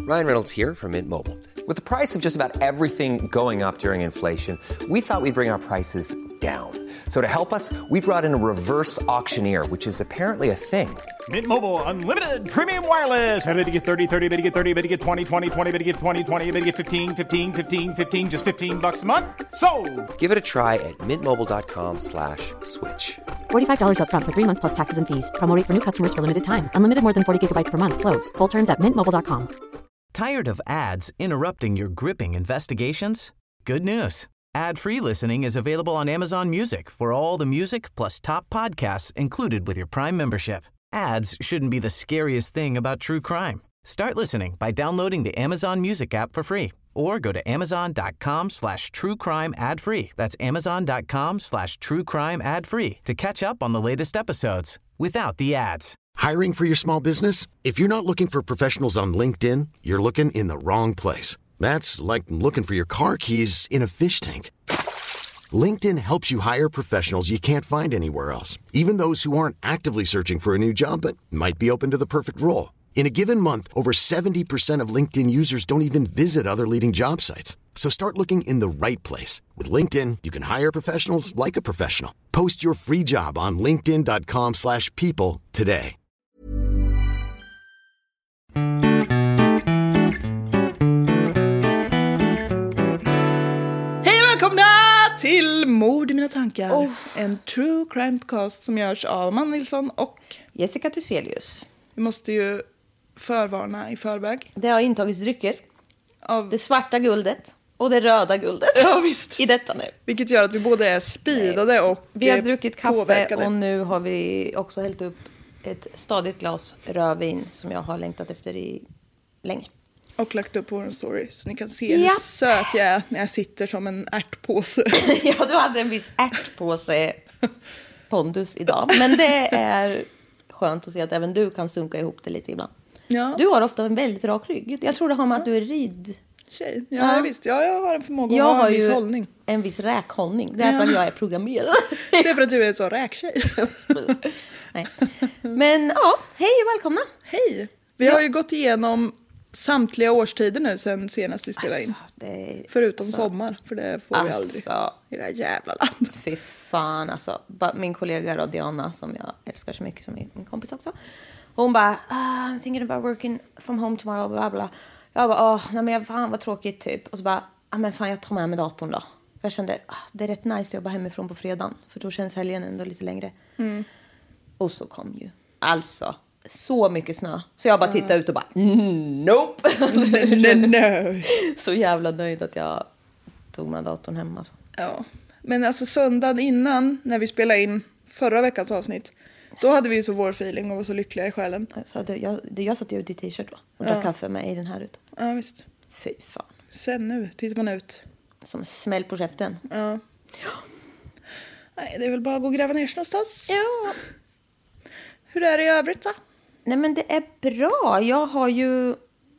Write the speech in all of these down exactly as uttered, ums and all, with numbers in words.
Ryan Reynolds here from Mint Mobile. With the price of just about everything going up during inflation, we thought we'd bring our prices down. So to help us, we brought in a reverse auctioneer, which is apparently a thing. Mint Mobile Unlimited Premium Wireless. How to get thirty, thirty, how to get thirty, how to get twenty, twenty, twenty, how to get twenty, twenty, how to get fifteen, fifteen, fifteen, fifteen, just fifteen bucks a month? Sold! Give it a try at mintmobile.com slash switch. forty-five dollars up front for three months plus taxes and fees. Promo rate for new customers for limited time. Unlimited more than forty gigabytes per month. Slows full terms at mint mobile dot com. Tired of ads interrupting your gripping investigations? Good news. Ad-free listening is available on Amazon Music for all the music plus top podcasts included with your Prime membership. Ads shouldn't be the scariest thing about true crime. Start listening by downloading the Amazon Music app for free or go to amazon.com slash true crime ad free. That's amazon.com slash true crime ad free to catch up on the latest episodes without the ads. Hiring for your small business? If you're not looking for professionals on LinkedIn, you're looking in the wrong place. That's like looking for your car keys in a fish tank. LinkedIn helps you hire professionals you can't find anywhere else, even those who aren't actively searching for a new job but might be open to the perfect role. In a given month, over seventy percent of LinkedIn users don't even visit other leading job sites. So start looking in the right place. With LinkedIn, you can hire professionals like a professional. Post your free job on linkedin.com slash people today. Hej och välkomna till Mord i mina tankar. Oh. En true crime podcast som görs av Amanda Nilsson och Jessica Thyselius. Vi måste ju förvarna i förväg. Det har intagits drycker av det svarta guldet och det röda guldet. Ja, visst. I detta nu. Vilket gör att vi både är speedade och vi har druckit kaffe påverkade. Och nu har vi också hällt upp ett stadigt glas rödvin som jag har längtat efter i länge. Och lagt upp på vår story så ni kan se hur ja. söt jag är när jag sitter som en ärtpåse. Ja, du hade en viss ärtpåse pondus idag. Men det är skönt att se att även du kan sunka ihop det lite ibland. Ja. Du har ofta en väldigt rak rygg. Jag tror det har med att du är rid. Tjej. Ja, ja. Visst. Ja, jag har en förmåga att jag ha en viss ju hållning. En viss räkhållning. Det är för ja. att jag är programmerad. Det är för att du är en så räktjej. Nej. Men ja, hej och välkomna. Hej. Vi ja. har ju gått igenom samtliga årstider nu sen senast vi spelade in. Alltså, det, Förutom så, sommar, för det får alltså, vi aldrig i det här jävla landet. Fy fan, alltså. Min kollega då, Diana, som jag älskar så mycket, som är min kompis också. Hon bara, ah, I'm thinking about working from home tomorrow, bla bla. Jag bara, åh, nej men fan vad tråkigt typ. Och så bara, ah, men fan jag tar med mig datorn då. För jag kände, ah, det är rätt nice att jobba hemifrån på fredagen. För då känns helgen ändå lite längre. Mm. Och så kom ju, alltså, så mycket snö. Så jag bara tittade uh. ut och bara, nope. no, no, no. Så jävla nöjd att jag tog med datorn hem alltså. Ja, men alltså söndagen innan när vi spelade in förra veckans avsnitt. Då hade vi ju så vår feeling och var så lyckliga i själen. Så det, jag, det, jag satt ju ut i t-shirt va? Och drack ja. kaffe med i den här ute. Ja, visst. Fy fan. Sen nu tittar man ut. Som en smäll på käften. Ja. ja. Nej, det är väl bara att gå och gräva ner sig någonstans. Ja. Hur är det i övrigt då? Nej men det är bra. Jag har ju...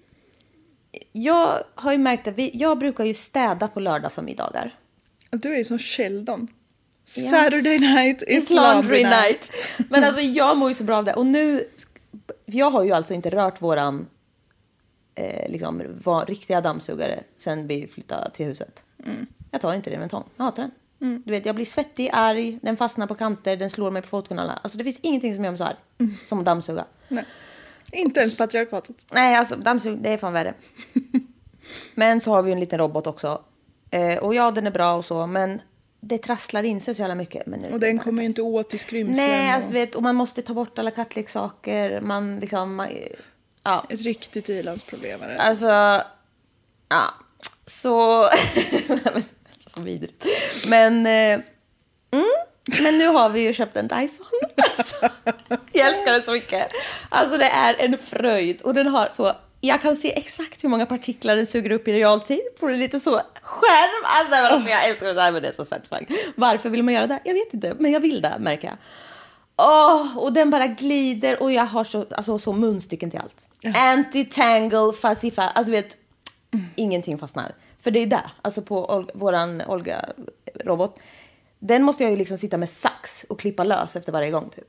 Jag har ju märkt att vi, jag brukar ju städa på lördag för middagar. Du är ju som Sheldon. Ja. Saturday night is laundry night. night. Men alltså jag mår ju så bra av det. Och nu, jag har ju alltså inte rört våran eh, liksom, var, riktiga dammsugare sen vi flyttade till huset. Mm. Jag tar inte det med en tång. Jag hatar den. Mm. Du vet, jag blir svettig, arg, den fastnar på kanter, den slår mig på fotkanalerna. Alltså det finns ingenting som gör mig så här. Mm. Som att dammsuga. Nej. Inte ens patriarkatet. Nej, alltså dammsug, det är fan värre. Men så har vi en liten robot också. Eh, och ja, den är bra och så, men det trasslar in sig så jävla mycket. Men nu, och den kommer ju inte åt i skrymslen. Nej, och... alltså, du vet, och man måste ta bort alla kattleksaker. Man liksom, man, ja. Ett riktigt ilandsproblem är det. Alltså, ja. Så, så vidrigt. Men, eh, mm, men nu har vi ju köpt en Dyson. Jag älskar den så mycket. Alltså det är en fröjd. Och den har så... Jag kan se exakt hur många partiklar den suger upp i realtid. På det lite så skärm. Alltså, alltså jag älskar det här, men det är så satisfying. Varför vill man göra det? Jag vet inte, men jag vill det, märker jag. Åh, och den bara glider. Och jag har så, alltså, så munstycken till allt. Ja. Anti-tangle, fuzzy, alltså du vet, mm. ingenting fastnar. För det är där, alltså på Ol- våran Olga-robot. Den måste jag ju liksom sitta med sax och klippa lös efter varje gång typ.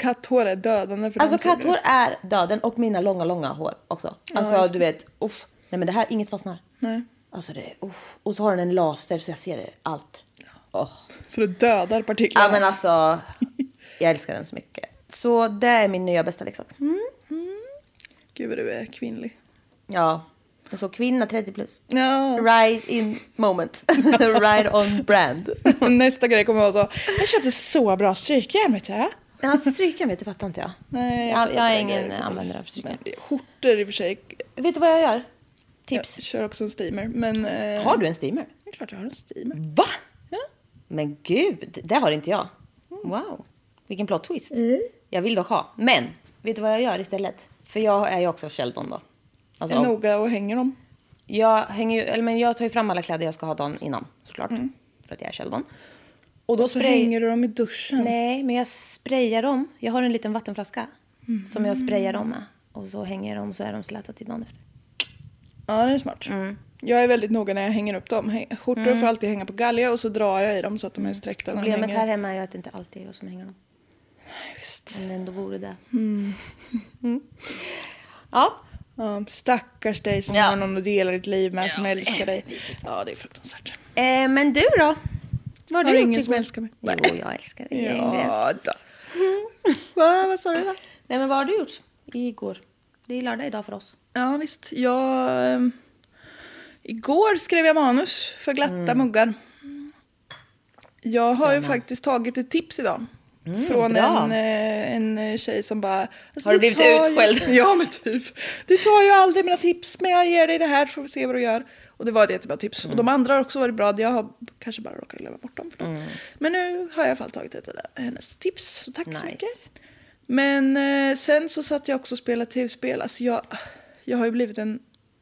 katthår är dödande för Alltså dem, säger katthår är döden och mina långa, långa hår också. Alltså just du det. vet, usch. Nej men det här, inget fastnar. Nej. Alltså det, usch. Och så har den en laser så jag ser det, allt. Åh. du. Så det dödar partiklarna. Ja men alltså, jag älskar den så mycket. Så det är min nya bästa leksak. Mm. Gud vad du är kvinnlig. Ja, och så kvinna trettio plus. Ja. Right in moment. Right on brand. Nästa grej kommer vara så. Jag köpte så bra strykjärn, vet jag. Men alltså stryken vet jag, fattar inte jag. Nej, jag, fattar jag är inte ingen grejer. användare av stryken. Skjortor i och för sig. Vet du vad jag gör? Tips. Jag kör också en steamer. Men, eh, Har du en steamer? Det är klart jag har en steamer. Va? Ja. Men gud, det har inte jag. Wow, vilken plot twist. Jag vill dock ha. Men, vet du vad jag gör istället? För jag är ju också Sheldon då. Alltså, Är noga och hänger dem. jag, hänger ju, eller men jag tar ju fram alla kläder jag ska ha dagen innan, såklart. För att jag är Sheldon. Och då Så spray... hänger du dem i duschen. Nej, men jag sprayar dem. Jag har en liten vattenflaska som jag sprayar dem med. Och så hänger de, så är de släta till dagen efter. Ja, det är smart. Jag är väldigt noga när jag hänger upp dem. Häng- Skjortor får alltid hänga på galge och så drar jag i dem så att de är sträckta. när de Problemet hänger. här hemma är ju att det inte alltid är jag som hänger dem. Nej, visst. Men ändå vore det. Mm. Ja. Ja, stackars dig som Ja. har någon att dela ditt liv med som älskar dig. Ja, det är fruktansvärt. Eh, men du då? Vad har Har du ingen gjort som igår? älskar mig? Jo, jag älskar dig. Jag är Ja, ingress. då. Va, vad sa du då? Nej, men vad har du gjort igår? Det är lördag idag för oss. Ja, visst. Jag... ehm, igår skrev jag manus för glatta Mm. muggar. Jag har ju faktiskt tagit ett tips idag. från Mm, bra. en, eh, en tjej som bara... Alltså, Har du blivit tar ju- utskälld? Ja, men typ. Du tar ju aldrig mina tips, men jag ger dig det här så får vi se vad du gör. Och det var ett jättebra tips. Och de andra har också varit bra. Jag har kanske bara råkat glömma bort dem. Förlåt. Men nu har jag i alla fall tagit ett av hennes tips. Så tack så Nice. mycket. Men eh, sen så satt jag också och spelade tv-spel. Alltså jag, jag har ju blivit en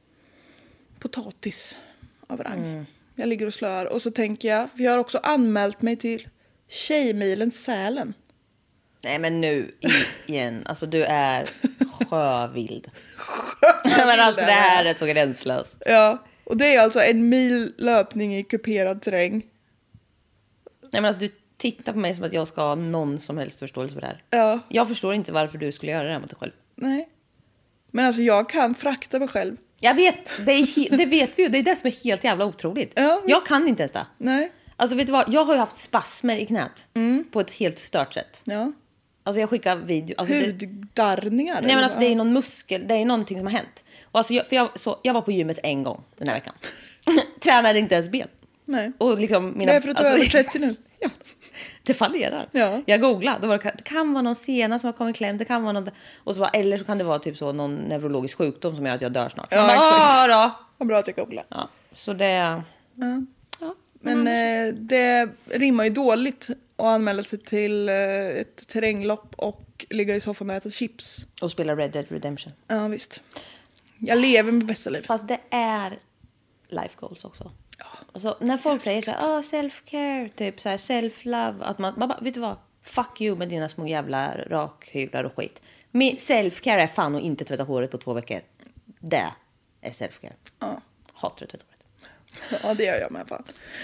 potatis av rang. Jag ligger och slör. Och så tänker jag, för jag har också anmält mig till Tjejmilen Sälen. Nej, men nu igen. Alltså, du är sjövild. Men alltså, det här är så gränslöst. Ja, och det är alltså en mil löpning i kuperad terräng. Nej, men alltså, du tittar på mig som att jag ska ha någon som helst förståelse för det här. Ja, Jag förstår inte varför du skulle göra det här mot dig själv. nej. Men alltså jag kan frakta mig själv. Jag vet, det, är he- det vet vi ju. Det är det som är helt jävla otroligt. Ja, visst. jag kan inte ens det. Nej. Alltså, vet du vad? Jag har ju haft spasmer i knät. På ett helt stört sätt. Ja. Alltså, jag skickar video. Alltså, det, Huddarrningar. nej, men eller alltså, vad? det är någon muskel. Det är någonting som har hänt. Och alltså, jag, för jag, så, jag var på gymmet en gång den här veckan. Tränade inte ens ben. Nej. Och liksom mina, Det är för att du är över trettio nu. Ja, det fallerar. Ja. Jag googlade. Då var det, det kan vara någon sena som har kommit kläm. Det kan vara någon, och så bara, eller så kan det vara typ så någon neurologisk sjukdom som gör att jag dör snart. Ja, Jag bara, exakt. "Ah, då." Vad bra att jag googlade. Ja, så det... Ja. Ja, Men eh, det rimmar ju dåligt att anmäla sig till eh, ett terränglopp och ligga i soffan och äta chips. och spela Red Dead Redemption. Ja, visst. Jag lever med bästa liv. Fast det är life goals också. Alltså, när folk säger så här, oh, self-care, typ så här, self-love. Att man, man bara, vet du vad? Fuck you med dina små jävla rakhyvlar och skit. Min self-care är fan och inte tvätta håret på två veckor. Det är self-care. Ja. Hatar att tvätta håret. Ja, det gör jag med fan.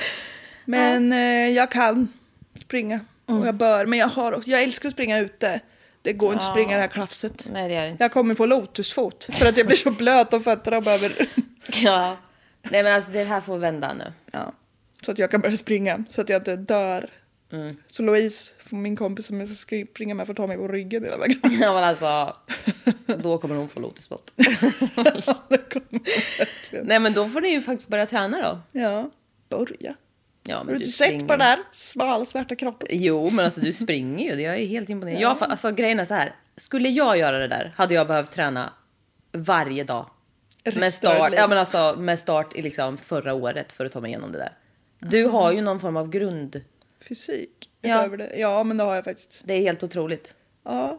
Men eh, jag kan springa. Och jag bör. Men jag, har också, jag älskar att springa ute. Det går inte att springa det här klafset. Nej, det är det inte. Jag kommer få lotusfot. För att jag blir så blöt om fötterna och behöver... Ja. Nej, men alltså det här får vända nu. Ja. Så att jag kan börja springa. Så att jag inte dör. Mm. Så Louise, min kompis som jag ska skri- springa med, får ta mig på ryggen hela vägen. Ja, men alltså, då kommer hon få lotusspott. Ja, det kommer hon verkligen. Nej, men då får ni ju faktiskt börja träna då. Ja, börja. Ja, Har men du inte sett springer. på den där svala svarta kroppen? Jo, men alltså du springer ju. Jag är helt imponerad. Jag, fa- alltså grejen är så här. Skulle jag göra det där hade jag behövt träna varje dag. Resten Med av start, ditt liv. ja, men alltså, med start i liksom förra året för att ta mig igenom det där. Du har ju någon form av grund. Fysik. Ja. Utöver det. Ja, men det har jag faktiskt. Det är helt otroligt. Ja.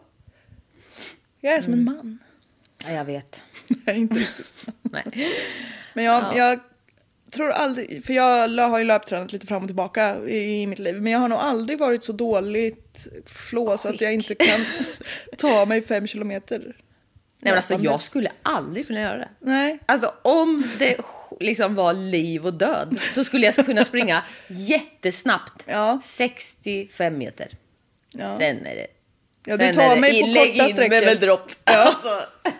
Jag är som en man. Ja, jag vet. Nej, inte riktigt som en man. Nej. Men jag, Ja. jag tror aldrig... För jag lö- har ju löptränat lite fram och tillbaka i, i mitt liv. Men jag har nog aldrig varit så dåligt flå så att jag inte kan ta mig fem kilometer. Nej, men alltså löpandes. jag skulle aldrig kunna göra det. Nej. Alltså om det liksom var liv och död så skulle jag kunna springa jättesnabbt. Ja. sextiofem meter. Ja. Sen är det Ja, du tar mig på korta sträckor. Med, med dropp. Ja. Alltså.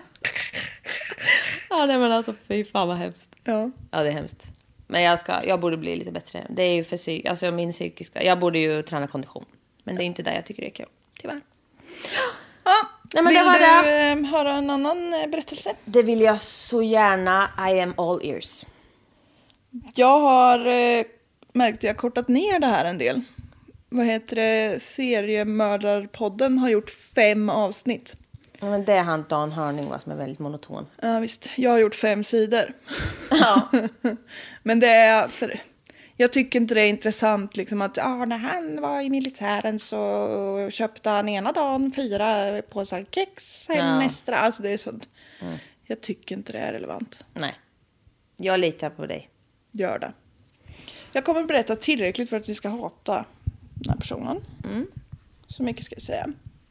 Ja, nej, men alltså fy fan vad hemskt. Ja. Ja, det är hemskt. Men jag, ska, jag borde bli lite bättre. Det är ju för psyk, alltså min psykiska... Jag borde ju träna kondition. Men det är inte där jag tycker det är kul. Tyvärr. Ja, nej, men vill det var du det. Eh, höra en annan eh, berättelse? Det vill jag så gärna. I am all ears. Jag har eh, märkt att jag har kortat ner det här en del. Vad heter det? Seriemördarpodden har gjort fem avsnitt. Ja, men det är han Dan Hörning va, som är väldigt monoton. Ja visst, jag har gjort fem sidor. Ja. Men det är för... Jag tycker inte det är intressant liksom att ah, när han var i militären så köpte han ena dagen fyra påsar kex hem Ja. nästa. Alltså det är sånt. Mm. Jag tycker inte det är relevant. Nej. Jag litar på dig. Gör det. Jag kommer berätta tillräckligt för att vi ska hata den här personen. Mm. Så mycket ska jag säga.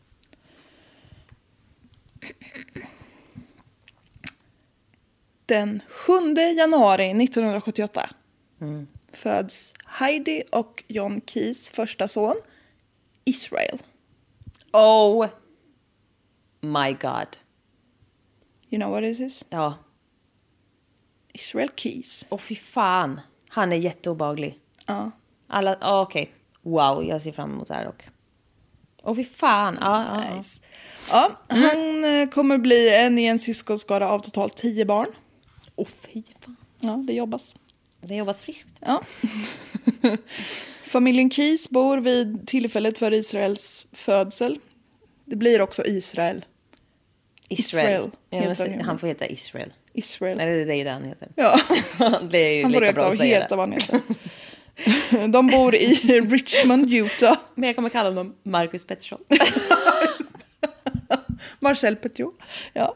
Den sjunde januari nittonhundrasjuttioåtta Mm. föds Heidi och John Keys första son, Israel. Oh my god. You know what this is? Ja. Israel Keys. Och fy fan. Han är jätteobaglig. Ja. Alla, oh, okej. Okay. Wow, jag ser fram emot det här och. Och fy fan. Ja, ja, ja. Nice. Ja, han eh, kommer bli en i en syskonskara av totalt tio barn. Och fy fan. Ja, det jobbas. Det jobbas friskt. Ja. Familjen Keys bor vid tillfället för Israels födsel. Det blir också Israel. Israel. Israel Ja, heter men, han. han får heta Israel. Israel. Eller det är ju det han heter. Ja. Det är ju Han får lika bra reta att och säga heta det. vad han heter. De bor i Richmond, Utah. Men jag kommer kalla honom Marcus Pettersson. Marcel Petiot. Ja.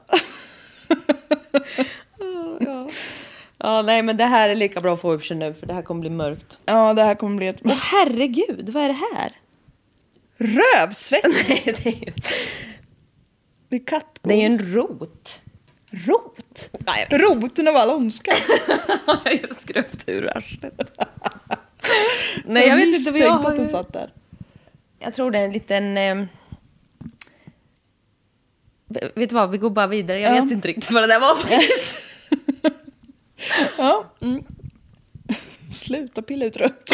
ja. Ja, nej, men det här är lika bra att få upp sig nu, för det här kommer bli mörkt. Ja, det här kommer bli ett... Åh, herregud, vad är det här? Rövsvett! Nej, det är ju, Det är kattgos. det är ju en rot. rot. Roten av all ondska. Jag har just skröpt ur arslet. Nej, jag vet inte vad jag misstänkte att den har... satt där. Jag tror det är en liten... Eh... Vet du vad, vi går bara vidare. Jag Ja. vet inte riktigt vad det där var. Ja. Mm. Sluta pilla ut rött.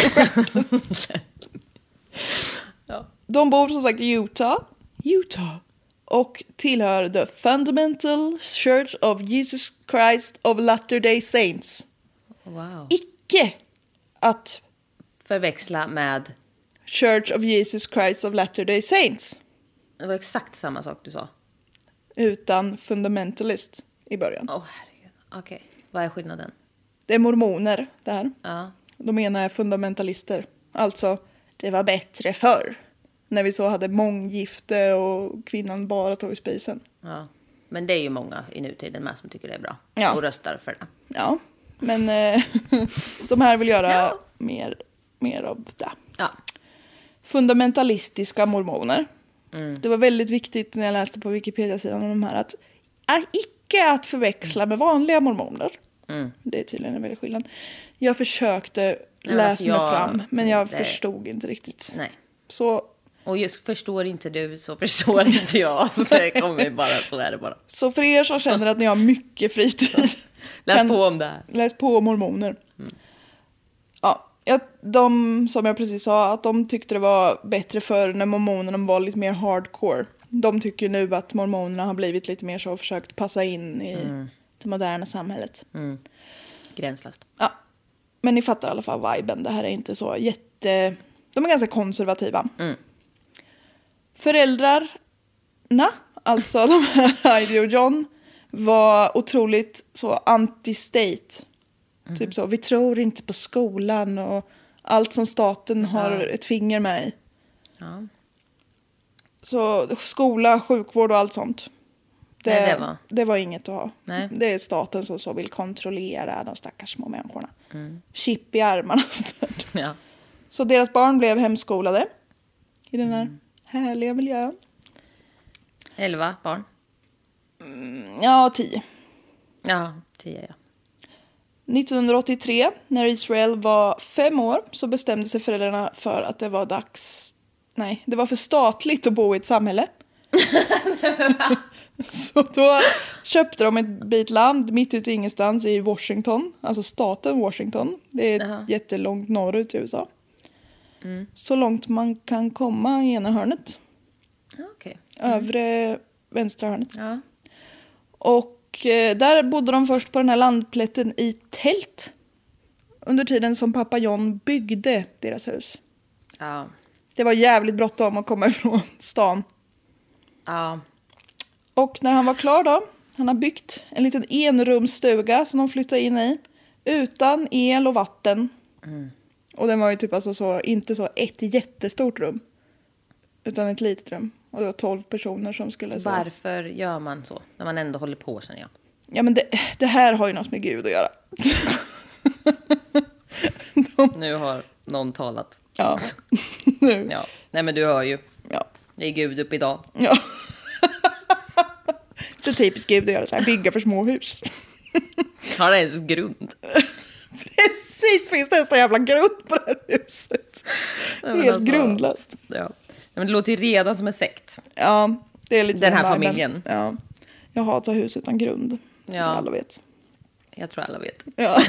Ja. De bor som sagt i Utah. Utah. Och tillhör The Fundamental Church of Jesus Christ of Latter-day Saints. Wow. Icke att Förväxla med... Church of Jesus Christ of Latter-day Saints. Det var exakt samma sak du sa. Utan fundamentalist i början. Åh, oh, herregud. Okej, okay. Vad är skillnaden? Det är mormoner det här. Ja. De ena är fundamentalister. Alltså, det var bättre förr. När vi så hade månggifte och kvinnan bara tog spisen. Ja. Men det är ju många i nutiden med som tycker det är bra. Ja. Och röstar för det. Ja, men eh, de här vill göra Ja. mer, mer av det. Ja. Fundamentalistiska mormoner. Mm. Det var väldigt viktigt när jag läste på Wikipedia-sidan om de här att är icke att förväxla med vanliga mormoner. Mm. Det är tydligen en väldigt skillnad. Jag försökte men läsa alltså mig jag- fram, men jag det- förstod inte riktigt. Nej. Så, Och just förstår inte du så förstår inte jag. Så det kommer bara, så är det bara. så för er som känner att ni har mycket fritid. Läs kan- på om det här. Läs på om mormoner. Mm. Ja, jag- de som jag precis sa, att de tyckte det var bättre förr när mormonerna var lite mer hardcore. De tycker nu att mormonerna har blivit lite mer så och försökt passa in i Mm. det moderna samhället. Gränslöst. Ja, men ni fattar i alla fall viben. Det här är inte så jätte... De är ganska konservativa. Mm. Föräldrarna, alltså de här Heidi och John, var otroligt så anti-state. Mm. Typ så, vi tror inte på skolan och allt som staten har Ja. ett finger med i. Ja. Så skola, sjukvård och allt sånt. Det, Nej, det var- det var inget att ha. Nej. Det är staten som så vill kontrollera de stackars små människorna. Mm. Chip i armarna och sånt där. Ja. Så deras barn blev hemskolade i den här Mm. härliga miljön. Elva barn. Ja, tio. Ja, tio ja. nittonhundraåttiotre, när Israel var fem år, så bestämde sig föräldrarna för att det var dags... Nej, det var för statligt att bo i ett samhälle. Så då köpte de ett bit land mitt ute i ingenstans i Washington. Alltså staten Washington. Det är uh-huh. jättelångt norrut i U S A. Mm. Så långt man kan komma i ena hörnet. Okay. Mm. Övre vänstra hörnet. Ja. Och eh, där bodde de först på den här landplätten i tält. Under tiden som pappa John byggde deras hus. Ja. Det var jävligt bråttom att komma ifrån stan. Ja. Och när han var klar då, han har byggt en liten enrumsstuga som de flyttade in i. Utan el och vatten. Mm. Och den var ju typ alltså så, inte så ett jättestort rum. Utan ett litet rum. Och det var tolv personer som skulle så. Varför gör man så? När man ändå håller på, känner jag. Ja, men det, det här har ju något med Gud att göra. De... Nu har någon talat. Ja. Nu. Ja. Nej, men du hör ju. Ja. Det är Gud upp idag. Ja. Så typiskt Gud att göra så här, bygga för små hus. Har det ens grund? Precis, finns det en sån jävla grund på det här huset. Det är helt alltså, grundlöst. Ja. Men det låter ju redan som en sekt. Ja, det är lite den här världen. Familjen. Ja. Jag hatar hus utan grund. Som ja. alla vet. Jag tror alla vet. Ja.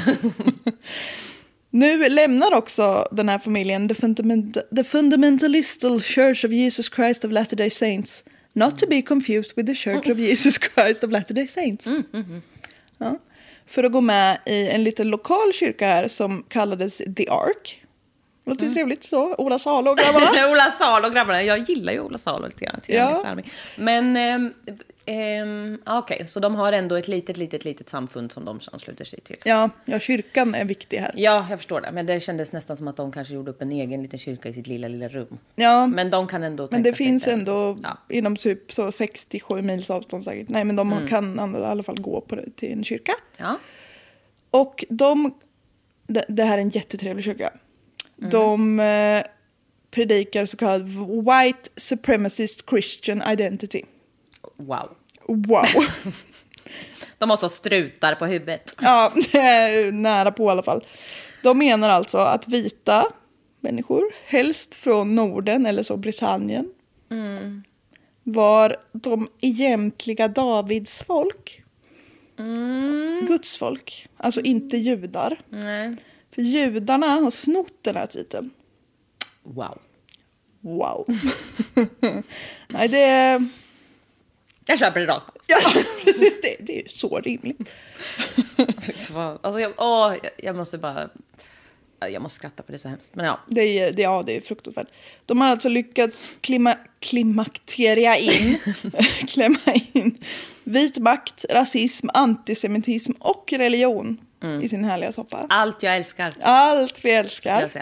Nu lämnar också den här familjen the, fundament- the Fundamentalistal Church of Jesus Christ of Latter-day Saints. Not to be confused with the Church of Jesus Christ of Latter-day Saints. Mm, mm, mm. Ja. För att gå med i en liten lokal kyrka här som kallades The Ark. Låter ju mm. trevligt så. Ola Salo och grabbarna. Ola Salo och grabbarna. Jag gillar ju Ola Salo lite grann. Ja. Men ähm, ähm, okej, okay. Så de har ändå ett litet, litet, litet samfund som de ansluter sig till. Ja, ja, kyrkan är viktig här. Ja, jag förstår det. Men det kändes nästan som att de kanske gjorde upp en egen liten kyrka i sitt lilla, lilla rum. Ja. Men de kan ändå Men det finns sig ändå ja. inom typ så sextiosju mils avstånd säkert. Nej, men de mm. kan i alla fall gå på det, till en kyrka. Ja. Och de... Det, det här är en jättetrevlig kyrka. Mm. De eh, predikar så kallad white supremacist Christian identity. Wow. Wow. De måste ha strutar på huvudet. Ja, det är nära på i alla fall. De menar alltså att vita människor, helst från Norden eller så Britannien, mm. var de egentliga Davids folk. Mm. Guds folk. Alltså inte judar. Nej. För judarna har snott den här titeln. Wow. Wow. Nej, det är... Jag köper det då. Ja, precis. Det, det är så rimligt. Alltså, jag, åh, jag måste bara... Jag måste skratta för det är så hemskt. Men ja. Det är, det, ja, det är fruktansvärt. De har alltså lyckats klima, klimakteria in, klämma in vit makt, rasism, antisemitism och religion mm. i sin härliga soppa. Allt jag älskar. Allt vi älskar. Jag säga.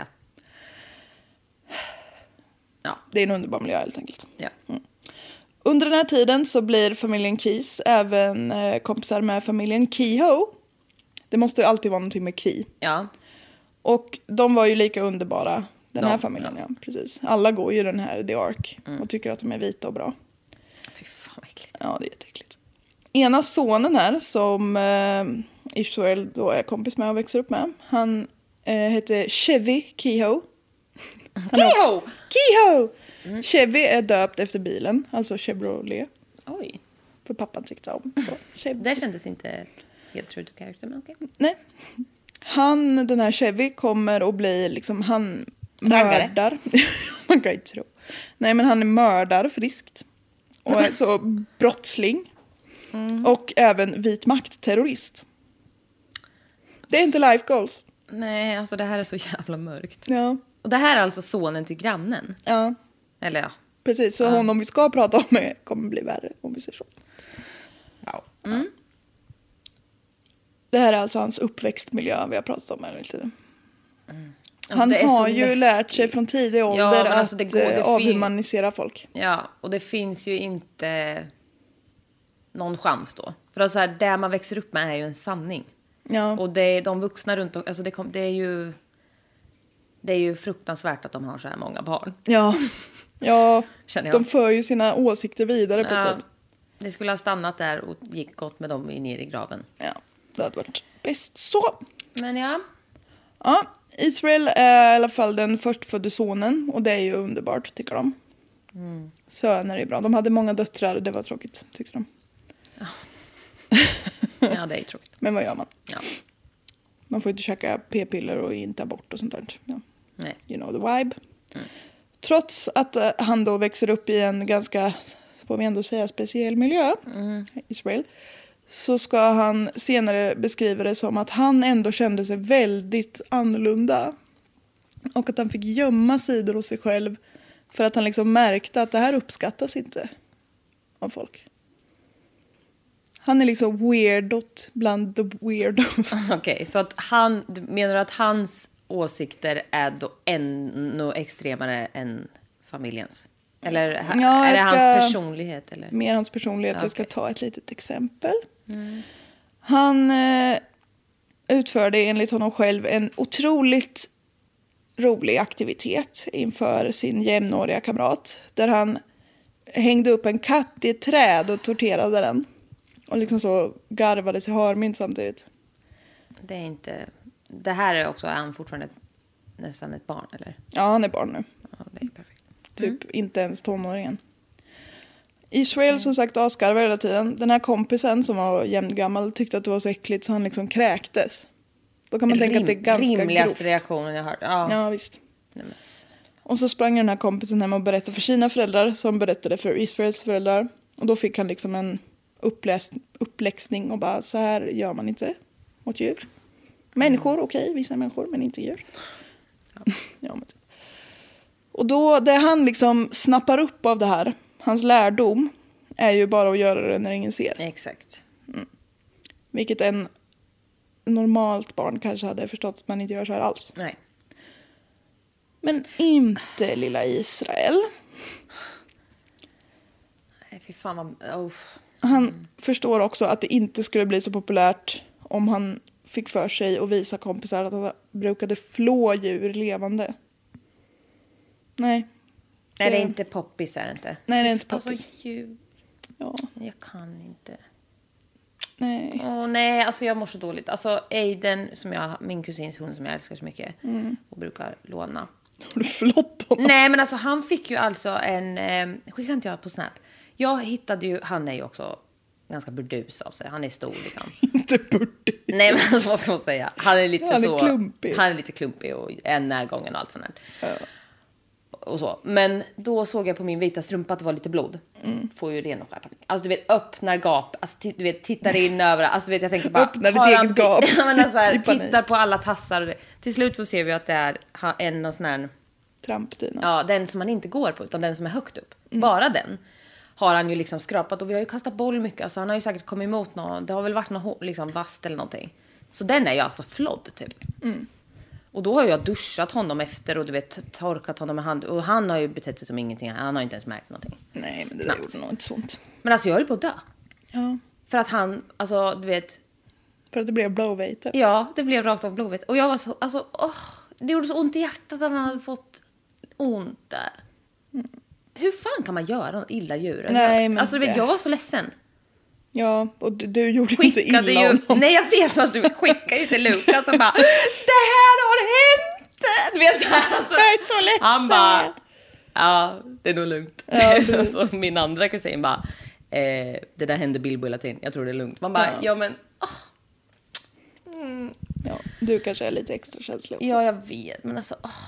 Ja. Det är en underbar miljö helt enkelt. Ja. Mm. Under den här tiden så blir familjen Keys även eh, kompisar med familjen Kehoe. Det måste ju alltid vara någonting med Key. Ja. Och de var ju lika underbara, den de, här familjen. Ja. Ja, precis. Alla går ju den här The Ark mm. och tycker att de är vita och bra. Fy fan vad äckligt. Ja, det är jätteäckligt. Ena sonen här som eh, Israel då är kompis med och växer upp med. Han eh, heter Chevy Kehoe. Kehoe! Kehoe! Mm. Chevy är döpt efter bilen, alltså Chevrolet. Oj. För pappan tyckte om. Så, det kändes inte helt true to character, men okej. Okay. Nej. Han, den här Chevy, kommer att bli liksom, han Raggare. mördar. Man kan ju tro. Nej, men han är mördar friskt. Och är så brottsling. Mm. Och även vit makt-terrorist. Det är inte life goals. Nej, alltså det här är så jävla mörkt. Ja. Och det här är alltså sonen till grannen. Ja. Eller ja. Precis, så ja. honom vi ska prata om är, kommer bli värre om vi ser så. Wow. Mm. Ja. Det här är alltså hans uppväxtmiljö vi har pratat om här lite. Mm. Alltså han har ju läskigt. lärt sig från tidig ålder ja, att alltså det går, det avhumanisera fin- folk. Ja, och det finns ju inte någon chans då. För att så här, det man växer upp med är ju en sanning. Ja. Och det, de vuxna runt om, alltså det, kom, det är ju det är ju fruktansvärt att de har så här många barn. Ja, ja de för ju sina åsikter vidare på ja, ett sätt. Det skulle ha stannat där och gick gott med dem ner i graven. Ja, det hade varit bäst så. Men ja. Ja, Israel är i alla fall den förstfödde sonen. Och det är ju underbart, tycker de. Mm. Söner är bra. De hade många döttrar, det var tråkigt, tyckte de. Ja, ja det är tråkigt. Men vad gör man? Ja. Man får inte käka p-piller och inte abort och sånt där. Ja. Nej. You know the vibe. Mm. Trots att uh, han då växer upp i en ganska, får vi ändå säga, speciell miljö, mm. Israel, så ska han senare beskriva det som att han ändå kände sig väldigt annorlunda. Och att han fick gömma sidor hos sig själv för att han liksom märkte att det här uppskattas inte av folk. Han är liksom weirdot bland the weirdos. Okej, okay, så att han, du menar att hans åsikter är då ännu extremare än familjens? Eller ja, är det ska, hans personlighet? Eller? Mer hans personlighet. Okay. Jag ska ta ett litet exempel. Mm. Han eh, utförde enligt honom själv en otroligt rolig aktivitet inför sin jämnåriga kamrat. Där han hängde upp en katt i ett träd och torterade den. Och liksom så garvade sig harmynt samtidigt. Det är inte... Det här är också, är han fortfarande nästan ett barn, eller? Ja, han är barn nu. Ja, det är perfekt. Typ mm. inte ens tonåringen. Israel mm. som sagt asgarvar hela tiden. Den här kompisen som var jämngammal tyckte att det var så äckligt så han liksom kräktes. Då kan man Rim, tänka att det är ganska grovt. Rimligaste reaktionen jag hört. Ja, ja visst. Nej, men... Och så sprang den här kompisen hem och berättade för sina föräldrar som berättade för Israels föräldrar. Och då fick han liksom en uppläst, uppläxning och bara så här gör man inte mot djur. Människor, okej, okay, vissa människor, men inte djur. Ja. Ja, men typ. Och då, det han liksom snappar upp av det här, hans lärdom, är ju bara att göra det när ingen ser. Exakt. Mm. Vilket en normalt barn kanske hade förstått att man inte gör så här alls. Nej. Men inte lilla Israel. Nej, fy fan vad... Oh. Han mm. förstår också att det inte skulle bli så populärt om han fick för sig och visa kompisar att han brukade flå djur levande. Nej. Nej, det är inte poppis, är det inte? Nej, det är inte poppis. Alltså, djur. Ja. Jag kan inte. Nej. Åh, nej, alltså jag mår så dåligt. Alltså Aiden, som jag, min kusins hund som jag älskar så mycket mm. och brukar låna. Har du flott honom? Nej, men alltså han fick ju alltså en... Eh, skickade inte jag på Snap? Jag hittade ju... Han är ju också ganska burdus av sig. Han är stor liksom. Inte burdus. Nej, men alltså, vad ska man säga? Han är lite han är så... klumpig. Han är lite klumpig och en närgången och allt sånt där. Ja. Och så. Men då såg jag på min vita strumpa att det var lite blod. Mm. Får ju ren och skär panik. Alltså du vet, öppnar gap. Alltså du vet, tittar in över. Alltså du vet, jag tänkte bara... Öppnar ditt eget gap. Ja, men alltså, här, tittar på alla tassar. Till slut så ser vi att det är en och sån här... Trampdyna. Ja, den som man inte går på, utan den som är högt upp. Mm. Bara den har han ju liksom skrapat. Och vi har ju kastat boll mycket. Alltså han har ju säkert kommit emot någon. Det har väl varit någon liksom vast eller någonting. Så den är ju alltså flodd typ. Mm. Och då har jag duschat honom efter och du vet torkat honom med hand. Och han har ju betett sig som ingenting. Han har ju inte ens märkt någonting. Nej, men det där gjorde nog inte sånt. Men alltså jag höll på att dö. Ja. För att han, alltså du vet. För att det blev blåvejt. Ja, det blev rakt av blåvejt. Och jag var så, alltså åh, det gjorde så ont i hjärtat att han hade fått ont där. Mm. Hur fan kan man göra illa djuren? Nej, men alltså du vet, jag var så ledsen. Ja, och du, du gjorde skickade inte illa ju, honom. Nej, jag vet vad du skickade ju till Lukas och bara, det här har hänt! Du vet så här, alltså, jag är så ledsen. Han bara, ja, det är nog lugnt. Ja, du... Så min andra kusin bara, eh, det där hände Bilbo hela tiden, jag tror det är lugnt. Man bara, ja, ja men... Oh. Mm. Ja, du kanske är lite extra känslig. Ja, jag vet, men alltså... Oh.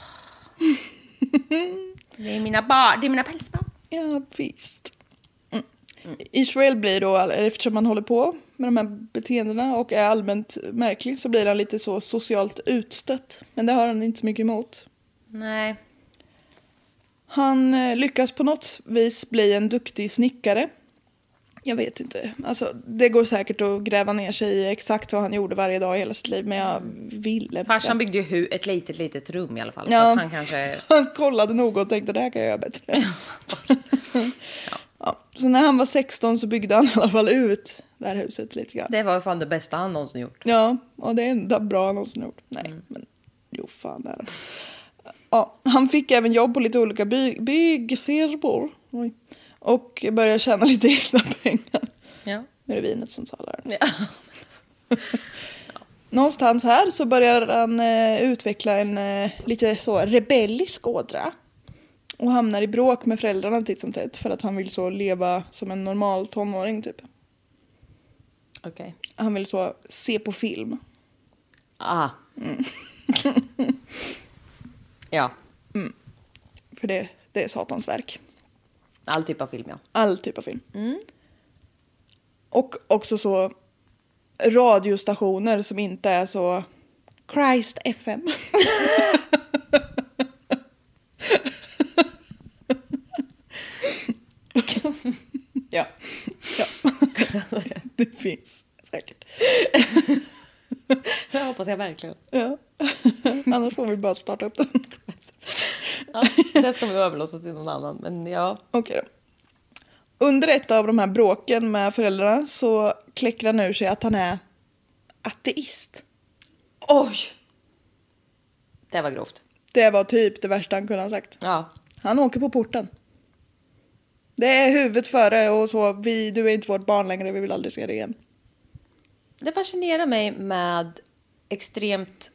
Det är mina barn, det är mina pälsbarn. Ja, visst. Mm. Mm. Israel blir då, eftersom man håller på med de här beteendena och är allmänt märklig, så blir han lite så socialt utstött. Men det har han inte så mycket emot. Nej. Han eh, lyckas på något vis bli en duktig snickare. Jag vet inte. Alltså, det går säkert att gräva ner sig i exakt vad han gjorde varje dag i hela sitt liv. Men jag vill inte. Farsan byggde ju ett litet, litet rum i alla fall. Ja, för att han kanske... han kollade nog och tänkte, det här kan jag göra bättre. Ja. Ja. Så när han var sexton så byggde han i alla fall ut det här huset lite grann. Det var ju fan det bästa han någonsin gjort. Ja, och det är enda bra han någonsin gjort. Nej, mm. men jo fan det är det. Ja, han fick även jobb på lite olika by- byggfirmor. Oj. Och började tjäna lite egna pengar. Ja. Nu är det vinet som talar. Ja. Ja. Någonstans här så börjar han eh, utveckla en eh, lite så rebellisk ådra. Och hamnar i bråk med föräldrarna titt som tätt. För att han vill så leva som en normal tonåring typ. Okej. Okay. Han vill så se på film. Ah. Mm. Ja. Mm. För det, det är satans verk. All typ av film, ja. All typ av film. Mm. Och också så radiostationer som inte är så Christ F M. ja. ja. Det finns säkert. Det hoppas jag verkligen. Ja. Annars får vi bara starta upp den. Ja, det ska vi överlåta till någon annan. Men ja. Okej då. Under ett av de här bråken med föräldrarna så kläcker han ur sig att han är ateist. Oj! Det var grovt. Det var typ det värsta han kunde ha sagt. Ja. Han åker på porten. Det är huvudet före och så. Vi, du är inte vårt barn längre, vi vill aldrig se det igen. Det fascinerar mig med extremt...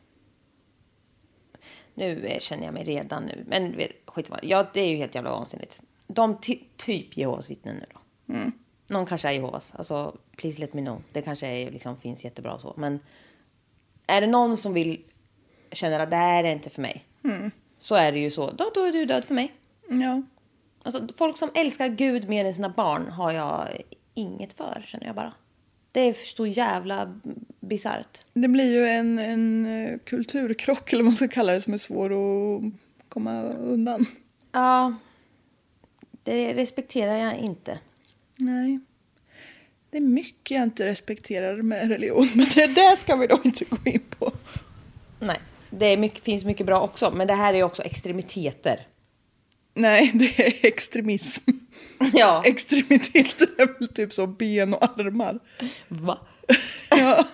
Nu känner jag mig redan nu. Men skit vad. Ja, det är ju helt jävla vansinnigt. De ty- typ Jehovas vittnen nu då. Mm. Någon kanske är Jehovas. Alltså, please let me know. Det kanske är, liksom, finns jättebra så. Men är det någon som vill känna att det här är inte för mig. Mm. Så är det ju så. Då, då är du död för mig. Ja. Alltså, folk som älskar Gud mer än sina barn har jag inget för, känner jag bara. Det är så jävla bizarrt. Det blir ju en, en kulturkrock, eller vad man ska kalla det, som är svår att komma undan. Ja, det respekterar jag inte. Nej. Det är mycket jag inte respekterar med religion, men det där ska vi då inte gå in på. Nej, det är mycket, finns mycket bra också, men det här är också extremiteter. Nej, det är extremism. Ja. Extremiteter är väl typ så ben och armar. Va? Ja.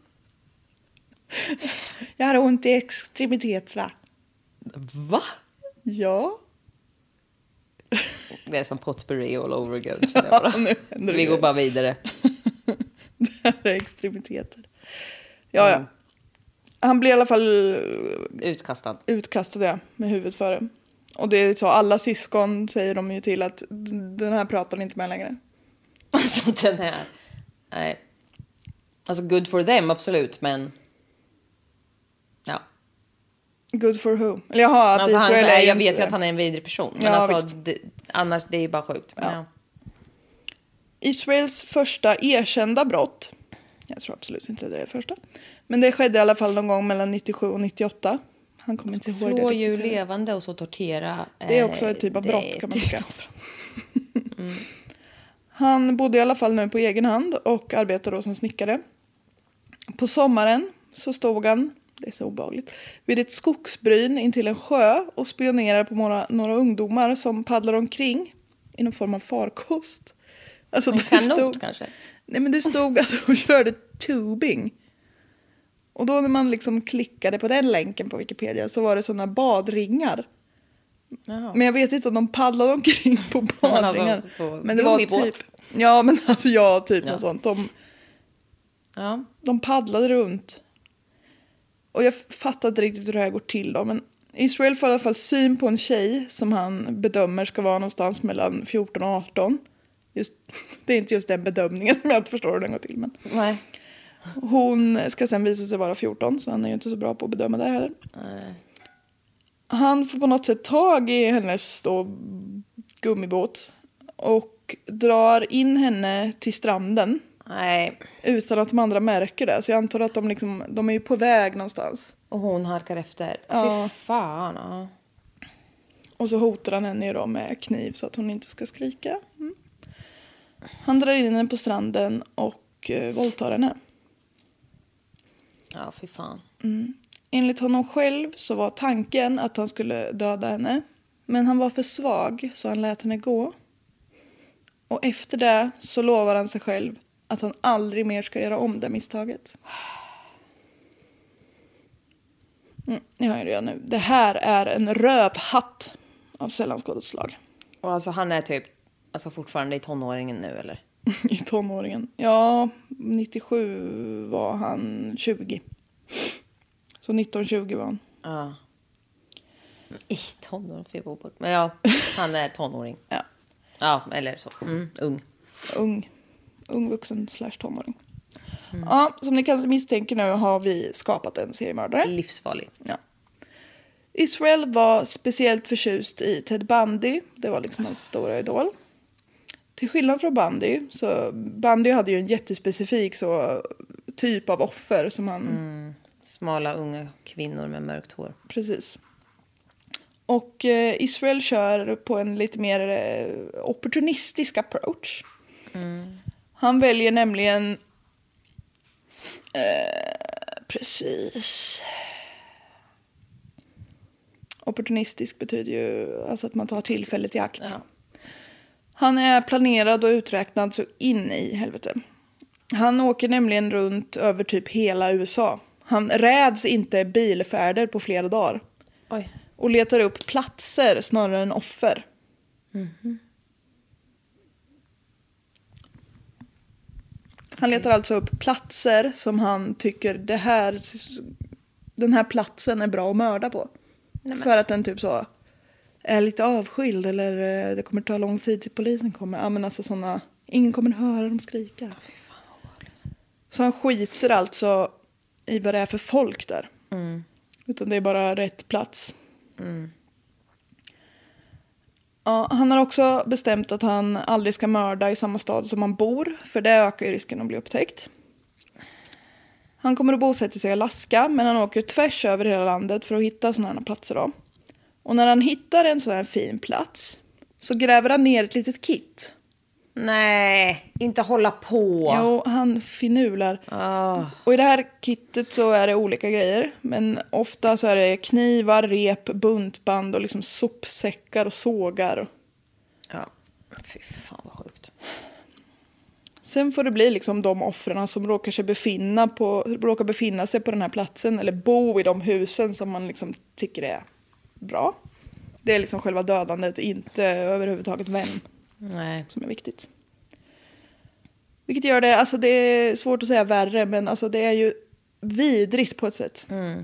Jag har ont i extremiteterna. Va? Ja. Det är som Pottsbury all over again. Jag bara. Ja, nu vi går bara vidare. Det här är extremiteter. Ja, ja. Han blir i alla fall utkastad. Utkastad, ja, med huvudet före. Och det är så, alla syskon säger de ju till att den här pratar inte med längre. Alltså den här. Nej. Alltså good for them, absolut, men ja. Good for who? Eller jaha, att alltså, Israel han, är jag inte... vet ju att han är en vidrig person. Men ja, alltså, det, annars det är ju bara sjukt. Ja. Ja. Israels första erkända brott. Jag tror absolut inte det är det första. Men det skedde i alla fall någon gång mellan nittiosju och nittioåtta. Han kommer inte ihåg det. Flå djur levande och så tortera. Det är också ett typ av brott, kan man typ tycka. mm. Han bodde i alla fall nu på egen hand och arbetade då som snickare. På sommaren så stod han, det är så obehagligt, vid ett skogsbryn intill en sjö och spionerade på några, några ungdomar som paddlar omkring i någon form av farkost. Alltså, en kanot stod, kanske? Nej, men det stod att de körde tubing. Och då när man liksom klickade på den länken på Wikipedia så var det sådana badringar. Jaha. Men jag vet inte om de paddlade omkring på badringar. Men, alltså, så, men det var typ... Båt. Ja, men alltså ja, typ ja. Något sånt. De, ja. de paddlade runt. Och jag fattar inte riktigt hur det här går till då. Men Israel får i alla fall syn på en tjej som han bedömer ska vara någonstans mellan fjorton och arton. Just, det är inte just den bedömningen som jag inte förstår hur den går till. Men... Nej. Hon ska sen visa sig vara fjorton, så han är ju inte så bra på att bedöma det heller. Nej. Han får på något sätt tag i hennes då gummibåt och drar in henne till stranden. Nej. Utan att de andra märker det. Så jag antar att de, liksom, de är ju på väg någonstans. Och hon halkar efter. Ja. Fy fan. Ja. Och så hotar han henne då med kniv så att hon inte ska skrika. Mm. Han drar in henne på stranden och eh, våldtar henne. Ja, fy fan. Mm. Enligt honom själv så var tanken att han skulle döda henne. Men han var för svag så han lät henne gå. Och efter det så lovar han sig själv att han aldrig mer ska göra om det misstaget. Mm, ni hör ju redan nu. Det här är en rövhatt av sällanskådat slag. Och alltså han är typ alltså fortfarande i tonåringen nu, eller? I tonåringen. Ja, nittiosju var han tjugo. Så nitton tjugo var han. Ja. I tonåring, feberbord. Men ja, han är tonåring. Ja. Ja, eller så. Mm, ung. Ung. Ung vuxen slash tonåring. Mm. Ja, som ni kanske misstänker nu har vi skapat en seriemördare. Livsfarlig. Ja. Israel var speciellt förtjust i Ted Bundy. Det var liksom hans stora idol. Till skillnad från Bundy, så Bundy hade ju en jättespecifik så, typ av offer som han... Mm. Smala unga kvinnor med mörkt hår. Precis. Och eh, Israel kör på en lite mer eh, opportunistisk approach. Mm. Han väljer nämligen... Eh, precis... Opportunistisk betyder ju alltså att man tar tillfället i akt. Ja. Han är planerad och uträknad så in i helvete. Han åker nämligen runt över typ hela U S A. Han räds inte bilfärder på flera dagar. Oj. Och letar upp platser snarare än offer. Mm-hmm. Han letar alltså upp platser som han tycker det här, den här platsen är bra att mörda på. Nej, för att den typ så är lite avskild eller det kommer ta lång tid till polisen kommer. Ja, men alltså såna, ingen kommer höra dem skrika. Fy fan, så han skiter alltså i vad det är för folk där. Mm. Utan det är bara rätt plats. Mm. Ja, han har också bestämt att han aldrig ska mörda i samma stad som han bor. För det ökar ju risken att bli upptäckt. Han kommer att bosätta sig i Alaska, men han åker tvärs över hela landet för att hitta sådana här platser då. Och när han hittar en sån här fin plats så gräver han ner ett litet kit. Nej, inte hålla på. Jo, han finular. Oh. Och i det här kittet så är det olika grejer. Men ofta så är det knivar, rep, buntband och liksom sopsäckar och sågar. Ja, fy fan vad sjukt. Sen får det bli liksom de offren som råkar, sig befinna på, råkar befinna sig på den här platsen. Eller bo i de husen som man liksom tycker är bra. Det är liksom själva dödandet, inte överhuvudtaget vem. Nej. Som är viktigt. Vilket gör det, alltså det är svårt att säga värre, men alltså det är ju vidrigt på ett sätt. Mm.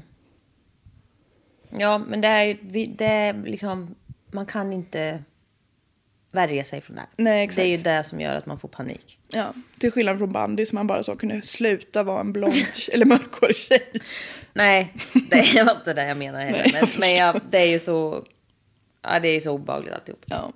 Ja, men det är ju, det är liksom, man kan inte värja sig från det. Nej, exakt. Det är ju det som gör att man får panik. Ja, till skillnad från Bundy som man bara så kunde sluta vara en blond eller mörkhårig tjej. Nej, det var inte det jag menar heller. Nej, jag men men jag, det är ju så, ja, det är så obehagligt alltihop. Ja.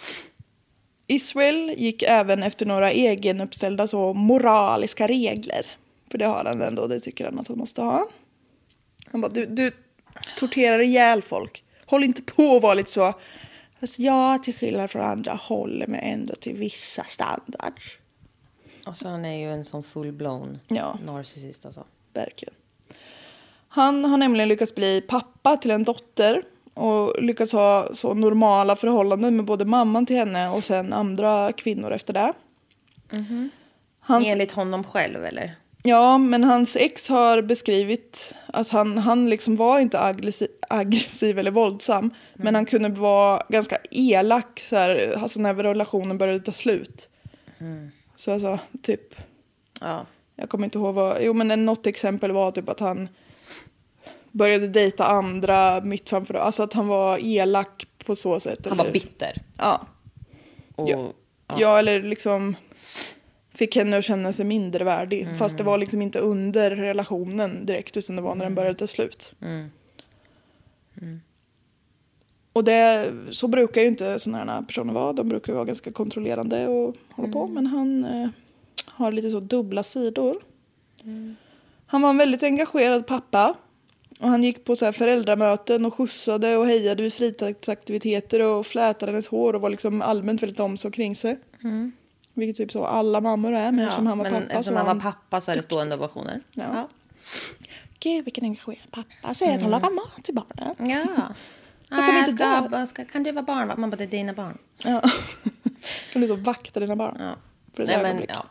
Israel gick även efter några egenuppställda så moraliska regler. För det har han ändå, det tycker han att han måste ha. Han bara, du, du torterar ihjäl folk. Håll inte på och vara lite så. Fast jag till skillnad från andra håller mig ändå till vissa standards. Alltså han är ju en sån full-blown ja. narcissist alltså. Verkligen. Han har nämligen lyckats bli pappa till en dotter. Och lyckats ha så normala förhållanden med både mamman till henne och sen andra kvinnor efter det. Mm-hmm. Hans... Enligt honom själv eller? Ja, men hans ex har beskrivit att han, han liksom var inte aggressiv, aggressiv eller våldsam. Mm. Men han kunde vara ganska elak så här, alltså när relationen började ta slut. Mm. Så alltså, typ... Ja. Jag kommer inte ihåg vad... Jo, men något exempel var typ att han började dejta andra mitt framför. Alltså att han var elak på så sätt. Han eller... var bitter. Ja. Och, ja. ja. Ja, eller liksom... fick henne att känna sig mindre värdig. Mm. Fast det var liksom inte under relationen direkt. Utan det var när den började ta slut. Mm. Mm. Och det, så brukar ju inte sådana här personer vara. De brukar vara ganska kontrollerande och hålla mm. på. Men han eh, har lite så dubbla sidor. Mm. Han var en väldigt engagerad pappa. Och han gick på så här föräldramöten och skjutsade och hejade vid fritidsaktiviteter. Och flätade hennes hår och var liksom allmänt väldigt omsorg kring sig. Mm. Vilket typ så alla mammor är. Men ja, eftersom han var men pappa eftersom så han var pappa så är det stående ovationer. Ja. Ja. Gud, vilken engagerad pappa. Säger mm. att han lagar mat till barnen. Ja. Så att de inte ska, dör. ska, kan du vara barn? Man bara, det är dina barn. Ja. Kan du så vakta dina barn? Ja. För Nej, men, ja.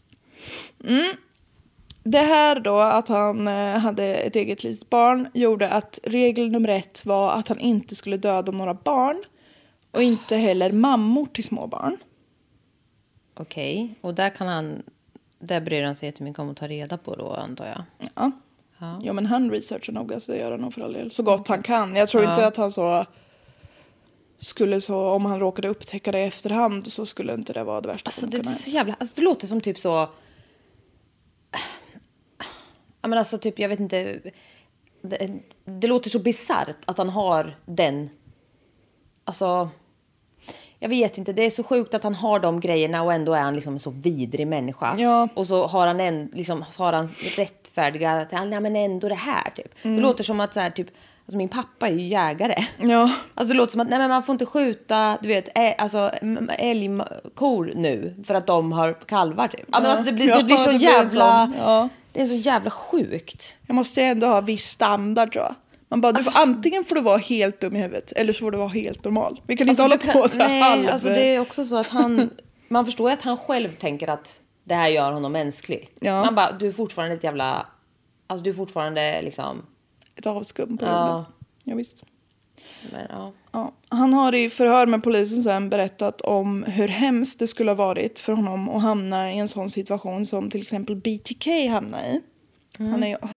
Mm. Det här då, att han eh, hade ett eget litet barn, gjorde att regel nummer ett var att han inte skulle döda några barn. Och inte heller mammor till små barn. Okej, okay. Och där kan han, där bryr han sig jättemycket om att ta reda på då, antar jag. Ja. Ja. ja, men han researchar noga, så det gör han nog för all del. Så gott han kan. Jag tror ja. inte att han så... Skulle så, om han råkade upptäcka det i efterhand, så skulle inte det vara det värsta. Alltså det, det, är så jävla, alltså det låter som typ så... Ja, men alltså typ, jag vet inte... Det, det låter så bizarrt att han har den... Alltså... Jag vet inte, det är så sjukt att han har de grejerna och ändå är han liksom en så vidrig människa. Ja. Och så har han en, liksom, så har han rättfärdiga att han, ja men ändå det här typ. Mm. Det låter som att så här typ, alltså min pappa är ju jägare. Ja. Alltså det låter som att nej men man får inte skjuta, du vet, ä, alltså älgkor nu för att de har kalvar typ. Ja, men alltså det blir, ja, det blir så det jävla, blir ja. Det är så jävla sjukt. Jag måste ändå ha viss standard tror jag. Man bara, alltså, du får, antingen får du vara helt dum i huvudet eller så får du vara helt normal. Vi kan inte alltså, hålla på så nej, halv... alltså det är också så att han... man förstår ju att han själv tänker att det här gör honom mänsklig. Ja. Man bara, du är fortfarande ett jävla... Alltså du är fortfarande liksom... Ett avskum på ja. jorden. Ja, visst. Men, ja. Ja. Han har i förhör med polisen sen berättat om hur hemskt det skulle ha varit för honom att hamna i en sån situation som till exempel B T K hamnar i. Mm. Han är ju...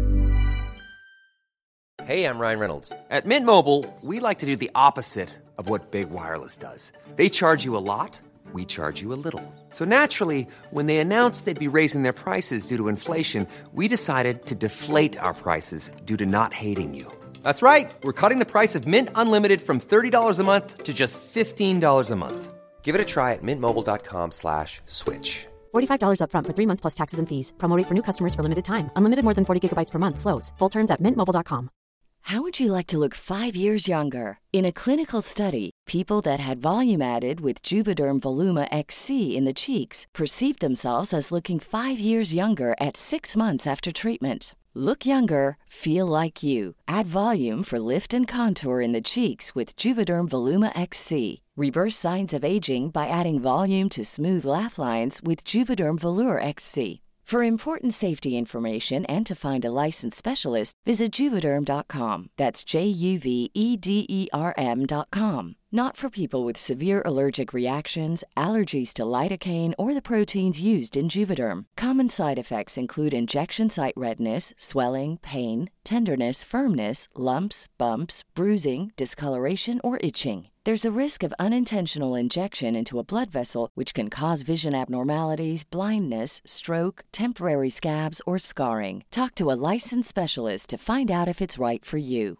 Hey, I'm Ryan Reynolds. At Mint Mobile, we like to do the opposite of what Big Wireless does. They charge you a lot, we charge you a little. So naturally, when they announced they'd be raising their prices due to inflation, we decided to deflate our prices due to not hating you. That's right. We're cutting the price of Mint Unlimited from thirty dollars a month to just fifteen dollars a month. Give it a try at mintmobile.com slash switch. forty-five dollars up front for three months plus taxes and fees. Promo rate for new customers for limited time. Unlimited more than forty gigabytes per month. Slows full terms at mint mobile dot com. How would you like to look five years younger? In a clinical study, people that had volume added with Juvederm Voluma X C in the cheeks perceived themselves as looking five years younger at six months after treatment. Look younger, feel like you. Add volume for lift and contour in the cheeks with Juvederm Voluma X C. Reverse signs of aging by adding volume to smooth laugh lines with Juvederm Volure X C. For important safety information and to find a licensed specialist, visit Juvederm dot com. That's J U V E D E R M dot com. Not for people with severe allergic reactions, allergies to lidocaine, or the proteins used in Juvederm. Common side effects include injection site redness, swelling, pain, tenderness, firmness, lumps, bumps, bruising, discoloration, or itching. There's a risk of unintentional injection into a blood vessel, which can cause vision abnormalities, blindness, stroke, temporary scabs, or scarring. Talk to a licensed specialist to find out if it's right for you.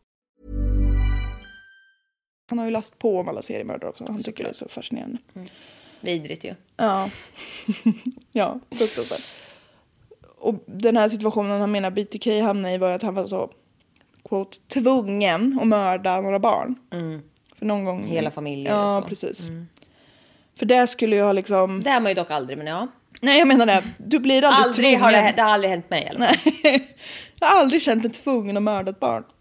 Han har ju last på om alla seriemördare också. Han tycker det är så fascinerande. Mm. Vidrigt ju. Ja. Ja, fruktansvärt. Och den här situationen han menar B T K hamnade i var att han var så, quote, tvungen att mörda några barn. Mm. För någon gång. Hela familjen. Ja, och så. Precis. Mm. För det skulle jag liksom... Det har man ju dock aldrig, men ja. Nej, jag menar det. Du blir aldrig, aldrig tvungen. Har det, det har aldrig hänt mig i alla fall. Nej. Jag har aldrig känt mig tvungen att mörda ett barn.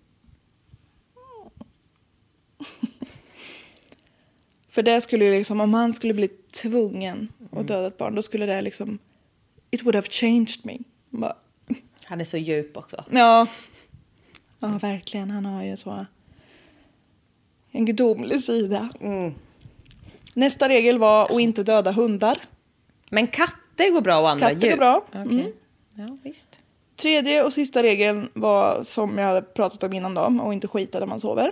För det skulle ju liksom, om han skulle bli tvungen att döda ett barn, då skulle det liksom, it would have changed me. Bara... Han är så djup också. Ja. Ja, verkligen. Han har ju så en gudomlig sida. Mm. Nästa regel var att inte döda hundar. Men katter går bra och andra katter djur? Katter går bra. Okay. Mm. Ja, visst. Tredje och sista regeln var, som jag hade pratat om innan då, att inte skita där man sover.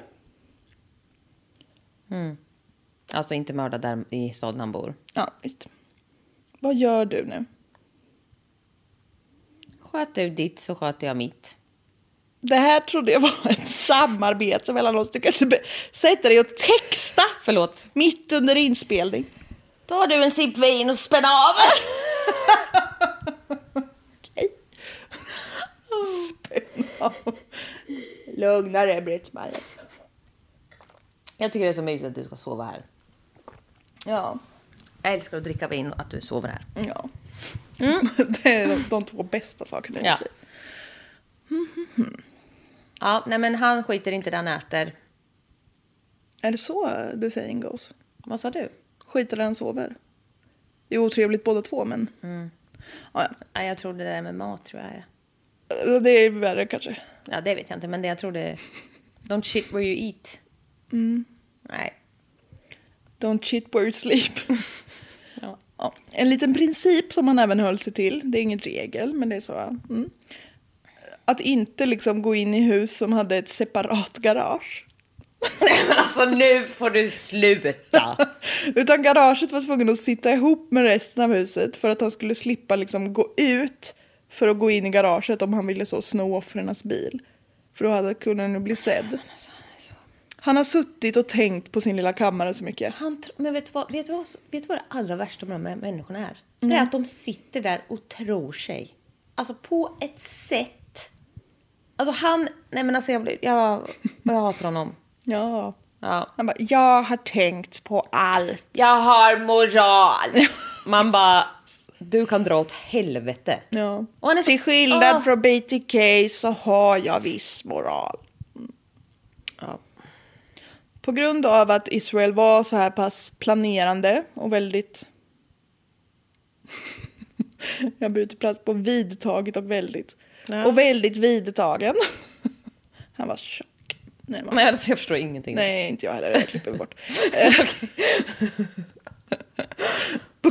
Mm. Alltså inte mörda där i staden han bor. Ja, visst. Vad gör du nu? Sköt du ditt så sköter jag mitt. Det här trodde jag var ett samarbete mellan oss. Du kan inte sätta dig och texta. Förlåt. Mitt under inspelning. Tar du en sipp vin och spänner av. Okej. Spänn av. Lugna dig, Britt-Marie. Jag tycker det är så mysigt att du ska sova här. Ja. Jag älskar att dricka vin och att du sover här. Ja. Mm. Det är de, de två bästa sakerna. Ja. Mm, mm, mm. Ja, nej men han skiter inte där han äter. Är det så the saying goes? Vad sa du? Skiter där han sover. Det är otrevligt båda två, men... Mm. Ja, ja. Ja, jag tror det där med mat, tror jag. Det är värre kanske. Ja, det vet jag inte, men det jag tror det... Don't shit where you eat. Mm. Nej. Don't shit where you sleep. Ja. Ja. En liten princip som man även höll sig till. Det är ingen regel, men det är så. Mm. att inte liksom gå in i hus som hade ett separat garage. Alltså nu får du sluta. Utan garaget var tvungen att sitta ihop med resten av huset för att han skulle slippa liksom gå ut för att gå in i garaget om han ville så sno offrens bil. För då hade kunden nu bli sedd. Han har suttit och tänkt på sin lilla kammare så mycket. Han tr- men vet du, vad, vet, du vad, vet du vad det allra värsta med de här människorna är? Mm. Det är att de sitter där och tror sig. Alltså på ett sätt. Alltså han, nej men alltså jag, blir, jag, jag hatar honom. Ja. Ja. Han bara, jag har tänkt på allt. Jag har moral. Man bara, du kan dra åt helvete. Ja. Och han är så, till skillnad oh. från B T K så har jag viss moral. Mm. Ja. På grund av att Israel var så här pass planerande och väldigt... jag byter plats på vidtaget och väldigt. Ja. Och väldigt vidtagen. Han var tjock. Nej, Nej, alltså jag förstår ingenting. Nej, inte jag heller. Jag klipper bort. på,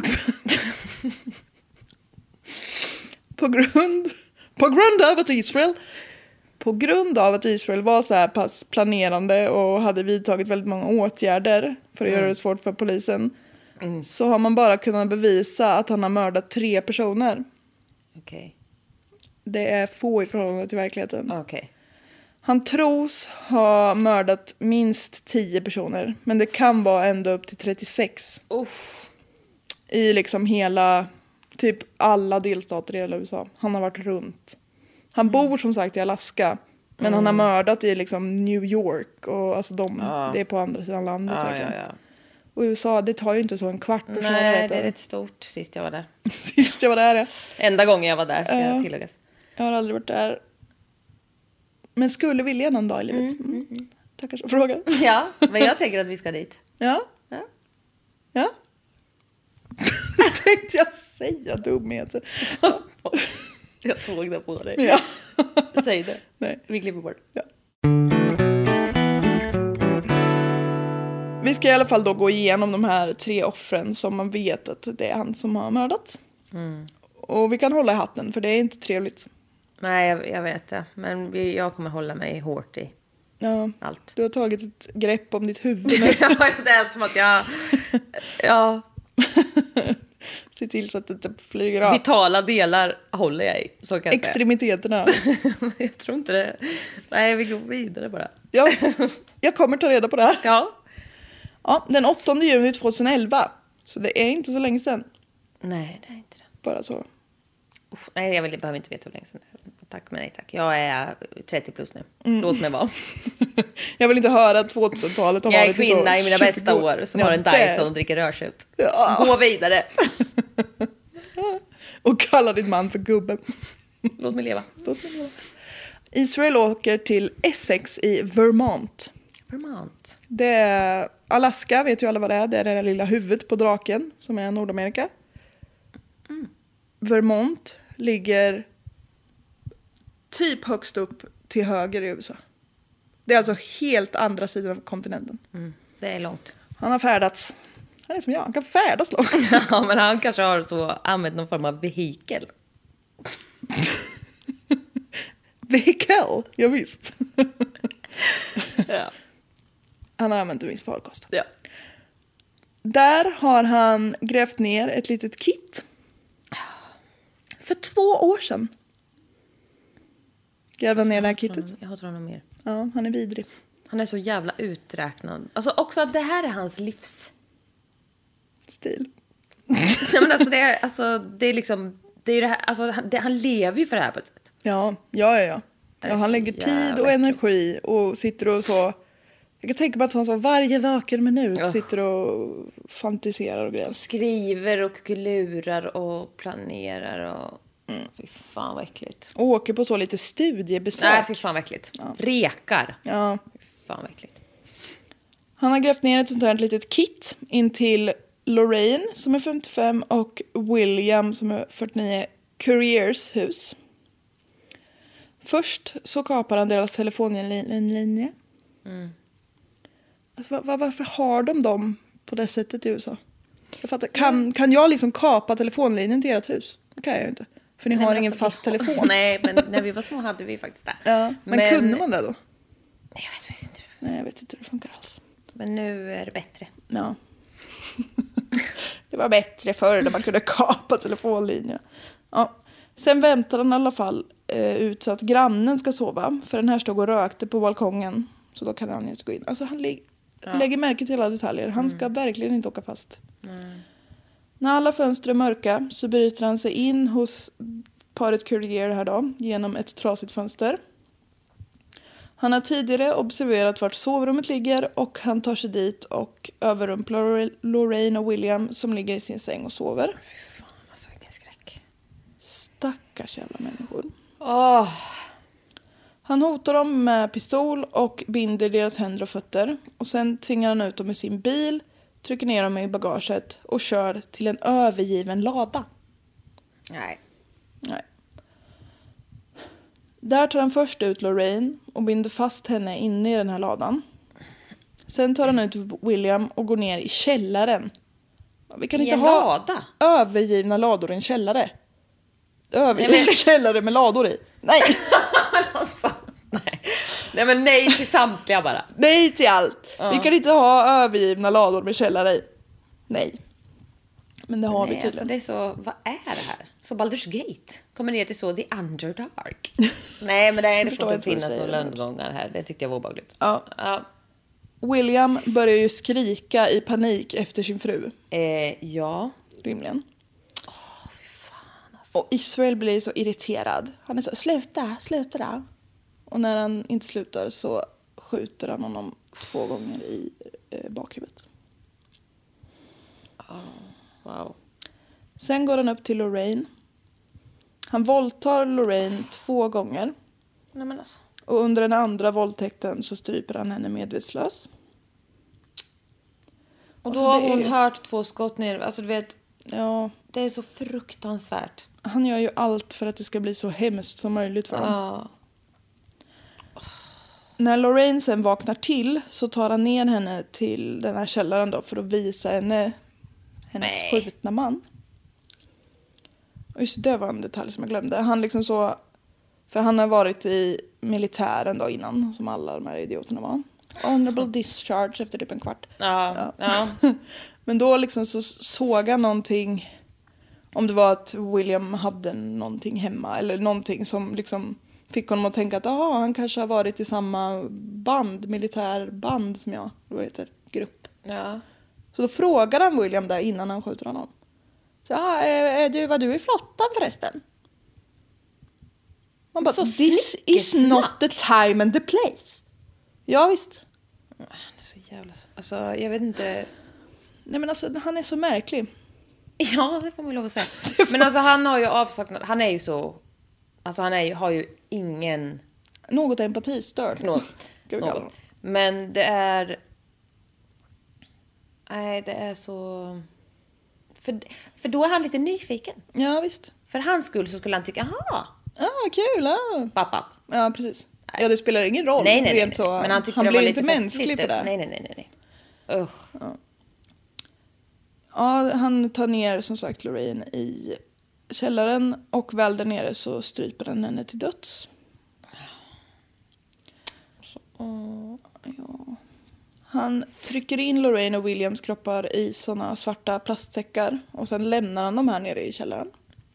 på, grund, på grund av att Israel... På grund av att Israel var så här pass planerande och hade vidtagit väldigt många åtgärder för att mm. göra det svårt för polisen. Mm. Så har man bara kunnat bevisa att han har mördat tre personer. Okej. Okay. Det är få i förhållande till verkligheten. Okej. Okay. Han tros ha mördat minst tio personer. Men det kan vara ända upp till trettiosex. Uff. I liksom hela, typ alla delstater i hela U S A. Han har varit runt. Han mm. bor som sagt i Alaska. Men mm. han har mördat i liksom New York. Och alltså de, ja. Det är på andra sidan landet. Ja, ja, ja. Och U S A, det tar ju inte så en kvart att köra. Nej, det är rätt stort sist jag var där. Sist jag var där, ja. Enda gången jag var där, ska uh, jag tilläggas. Jag har aldrig varit där. Men skulle vilja någon dag i livet. Mm, mm, mm. Tackar så frågar. Ja, men jag tänker att vi ska dit. Ja. Ja. Ja. Tänkte jag säga dumheter. Jag såg det på dig. Ja. Säg det. Nej. Vi klipper bort. Ja. Vi ska i alla fall då gå igenom de här tre offren som man vet att det är han som har mördat. Mm. Och vi kan hålla i hatten för det är inte trevligt. Nej, jag, jag vet det. Men vi, jag kommer hålla mig hårt i ja, allt. Du har tagit ett grepp om ditt huvud. Ja, det är som att jag... Ja. Se till så att det inte flyger av. Vitala delar håller jag i. Så kan jag extremiteterna. Säga. Jag tror inte det. Nej, vi går vidare bara. Ja, jag kommer ta reda på det här. Ja. Ja, den åttonde juni tjugoelva. Så det är inte så länge sedan. Nej, det är inte det. Bara så. Uff, nej, jag vill, behöver inte veta hur länge sedan. Tack, men nej tack. Jag är trettio plus nu. Mm. Låt mig vara. Jag vill inte höra att tvåtusentalet har jag varit så. Jag är kvinna i mina bästa år som ja, har en Dyson och dricker rörsut. Ja. Gå vidare. Och kalla din man för gubbe. Låt mig leva. Låt mig leva. Israel åker till Essex i Vermont. Vermont. Det är Alaska, vet ju alla vad det är. Det är det där lilla huvudet på draken som är Nordamerika. Mm. Vermont ligger typ högst upp till höger i U S A. Det är alltså helt andra sidan av kontinenten. Mm. Det är långt. Han har färdats. Han är som jag, han kan färdas långt. Ja, men han kanske har så använt någon form av vehikel. Vehikel? Ja, visst. Ja. Han har använt en viss farkost. Ja. Där har han grävt ner ett litet kit. För två år sedan. Grävde han ner det här kittet. Jag hatar honom mer. Ja, han är vidrig. Han är så jävla uträknad. Alltså också att det här är hans livs... stil. Nej, men alltså det är, alltså, det är liksom... Det är det här, alltså, han, det, han lever ju för det här på ett sätt. Ja, ja, ja. ja. ja han lägger tid och energi och sitter och så... Jag kan tänka mig att han så varje vaken minut oh. sitter och fantiserar och grejer. Skriver och klurar och planerar och... Mm. Fy fan vad äckligt. Och åker på så lite studiebesök. Nej, fy fan vad äckligt. Ja. Rekar. Ja. Fy fan vad äckligt. Han har grävt ner ett sånt här litet kit in till Lorraine som är femtiofem och William som är fyrtionio Couriers hus. Först så kapar han deras telefonlinje. Mm. Alltså, var, varför har de dem på det sättet i U S A? Jag fattar. Kan, kan jag liksom kapa telefonlinjen till ert hus? Det kan jag ju inte. För ni Nej, har men ingen alltså, fast vi har- telefon. Nej, men när vi var små hade vi faktiskt det. Ja, men, Men- kunde man det då? Nej, jag vet faktiskt inte. Nej, jag vet inte hur det funkar alls. Men nu är det bättre. Ja. Det var bättre förr när man kunde kapa telefonlinjerna. Ja. Sen väntar han i alla fall eh, ut så att grannen ska sova. För den här stod och rökte på balkongen. Så då kan han inte gå in. Alltså han lä- Ja. lägger märke till alla detaljer. Han ska verkligen inte åka fast. När alla fönster är mörka så bryter han sig in hos paret Courier här då. Genom ett trasigt fönster. Han har tidigare observerat vart sovrummet ligger och han tar sig dit och överrumplar Lorraine och William som ligger i sin säng och sover. Fy fan, alltså vilken skräck. Stackars jävla människor. Åh, Han hotar dem med pistol och binder deras händer och fötter. Och sen tvingar han ut dem i sin bil, trycker ner dem i bagaget och kör till en övergiven lada. nej. Nej. Där tar han först ut Lorraine och binder fast henne inne i den här ladan. Sen tar han ut William och går ner i källaren. Vi kan I inte en ha lada? övergivna lador i en källare. Övergivna Nej, men- källare med lador i. Nej, Alltså, nej. Nej, men nej till samtliga bara. nej till allt. Vi kan inte ha övergivna lador med källare i. Nej. Men det har vi Nej, tydligen. alltså det är så, vad är det här? Så Baldur's Gate kommer ner till så The Underdark. Nej, men det, är, det förstår får inte inte vad du finnas säger. några undergångar här. Det tyckte jag var obehagligt. Ja. Ja. William börjar ju skrika i panik efter sin fru. Eh, ja. Rimligen. Och Israel blir så irriterad. Han är så, sluta, sluta då. Och när han inte slutar så skjuter han honom två gånger i eh, bakhuvudet. Wow. Sen går han upp till Lorraine. Han våldtar Lorraine två gånger. Nej, men alltså. Och under den andra våldtäkten så stryper han henne medvetslös. Och då Alltså, har det är hon ju- hört två skott ner. Alltså du vet, Ja, det är så fruktansvärt. han gör ju allt för att det ska bli så hemskt som möjligt för dem. Ja. När Lorraine sen vaknar till så tar han ner henne till den här källaren då för att visa henne hennes Nej. skjutna man. Och just det var en detalj som jag glömde. Han liksom så, för han har varit i militären då innan, som alla de här idioterna var. Honorable discharge efter typ en kvart. Ja. Ja. Men då liksom så såg han någonting, om det var att William hade någonting hemma eller någonting som liksom fick honom att tänka att aha, han kanske har varit i samma band, militärband som jag, vad heter, grupp. Ja. Så då frågar han William där innan han skjuter honom. Så, ah, är du, var du i flottan förresten? Man bara, Så this is snickesnack. not the time and the place. Ja visst. Han är så jävla... Alltså, jag vet inte... Nej men alltså, han är så märklig. Ja, det får man lov att säga. Men alltså han har ju avsaknat... Han är ju så... Alltså han är ju, har ju ingen... Något empatistörd. Något. Ska vi kalla något. Men det är... Nej, det är så... För, för då är han lite nyfiken. Ja visst. För hans skull så skulle han tycka, aha, Ja, kul. Ja, papp, papp. ja precis. Ja, det spelar ingen roll. Nej, nej, nej, rent nej. Så, Men han tyckte han det blir var inte lite mänsklig festligt. för det. Nej, nej, nej, nej. nej. Usch. Ja, han tar ner som sagt Lorraine i källaren och väl där nere så stryper han henne till döds. Så, ja. Han trycker in Lorraine och Williams kroppar i såna svarta plastsäckar och sen lämnar han dem här nere i källaren.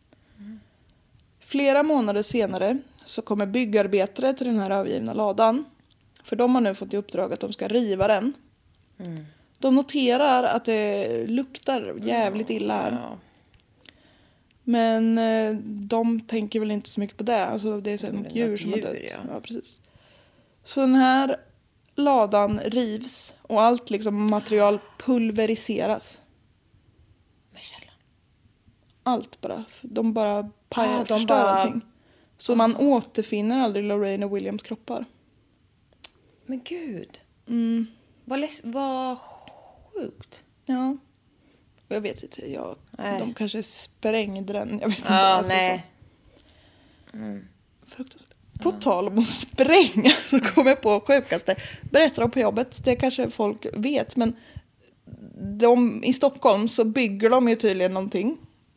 Flera månader senare så kommer byggarbetare till den här övergivna ladan. För de har nu fått i uppdrag att de ska riva den. De noterar att det luktar jävligt illa här. Ja. Men eh, de tänker väl inte så mycket på det. Alltså det är så Det är ett djur något som har djur, dött. ja. Ja, precis. Så den här ladan rivs och allt liksom material pulveriseras. Men källan. Allt bara. De bara pajar, Ah, de förstör bara- allting. Så man återfinner aldrig Lorraine och Williams kroppar. Men gud. Mm. Vad, läs- vad sjukt. Ja. Och jag vet inte. Jag, Nej. de kanske sprängde den. Jag vet inte. Ja, alltså, nej. Så. Fruktansvärt. På tal om att spränga så kommer jag på sjukaste. Berättar de på jobbet. Det kanske folk vet. Men de, i Stockholm så bygger de ju tydligen någonting.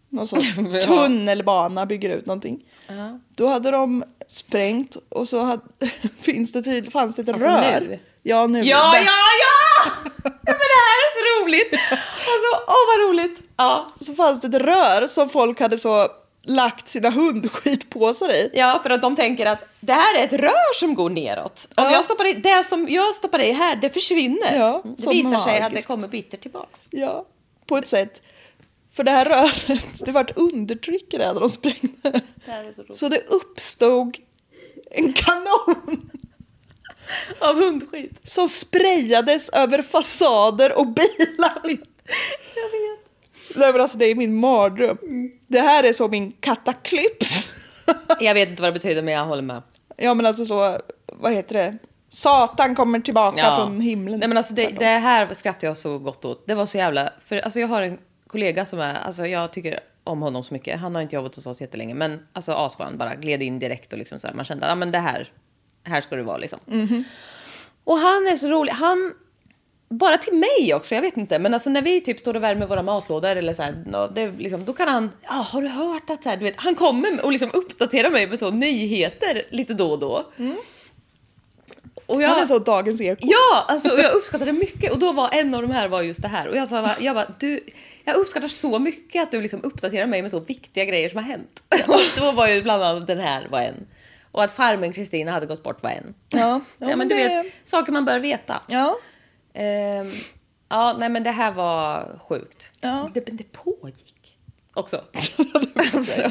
någon sorts tunnelbana, bygger ut någonting. Uh-huh. Då hade de sprängt och så hade, finns det tydligt, fanns det ett alltså rör. Nu? Ja, nu. Ja, ja, ja! Men det här är så roligt. Alltså, åh vad roligt. Ja, så fanns det ett rör som folk hade så lagt sina hundskitpåsar i. Ja, för att de tänker att det här är ett rör som går neråt. Om ja. jag stoppar i, det som jag stoppar i här, det försvinner. Ja, det visar magiskt. Sig att det kommer bitter tillbaka. Ja, på ett sätt. För det här röret, det var ett undertryck där när de sprängde. Det här är så roligt. Så det uppstod en kanon av hundskit som sprayades över fasader och bilar. Jag vet. Nej, men alltså, det är min mardröm. Mm. Det här är så min kataklyps. Jag vet inte vad det betyder, men jag håller med. Ja, men alltså så, vad heter det? Satan kommer tillbaka ja. från himlen. Nej, men alltså det, det här skrattar jag så gott åt. Det var så jävla, för alltså jag har en kollega som är, alltså jag tycker om honom så mycket. Han har inte jobbat hos oss jättelänge, men alltså asskön, bara gled in direkt och liksom så här, man kände, ja men det här, här ska det vara liksom. Mm-hmm. Och han är så rolig, han bara till mig också, jag vet inte. Men alltså när vi typ står och värmer våra matlådor eller så här, det, liksom, då kan han, ja, har du hört att så här, du vet, han kommer och liksom uppdaterar mig med så nyheter lite då och då. Mm. Och jag, han är så dagens eko. Ja, alltså jag uppskattar det mycket. Och då var en av de här var just det här. Och jag sa, jag bara, du, jag uppskattar så mycket att du liksom uppdaterar mig med så viktiga grejer som har hänt. Och då var ju bland annat den här var en. Och att farmen Kristina hade gått bort var en. Ja, ja, ja men, men du det... vet, saker man bör veta. Ja. Um, ja, nej men det här var sjukt. Ja. Det, det pågick också. alltså,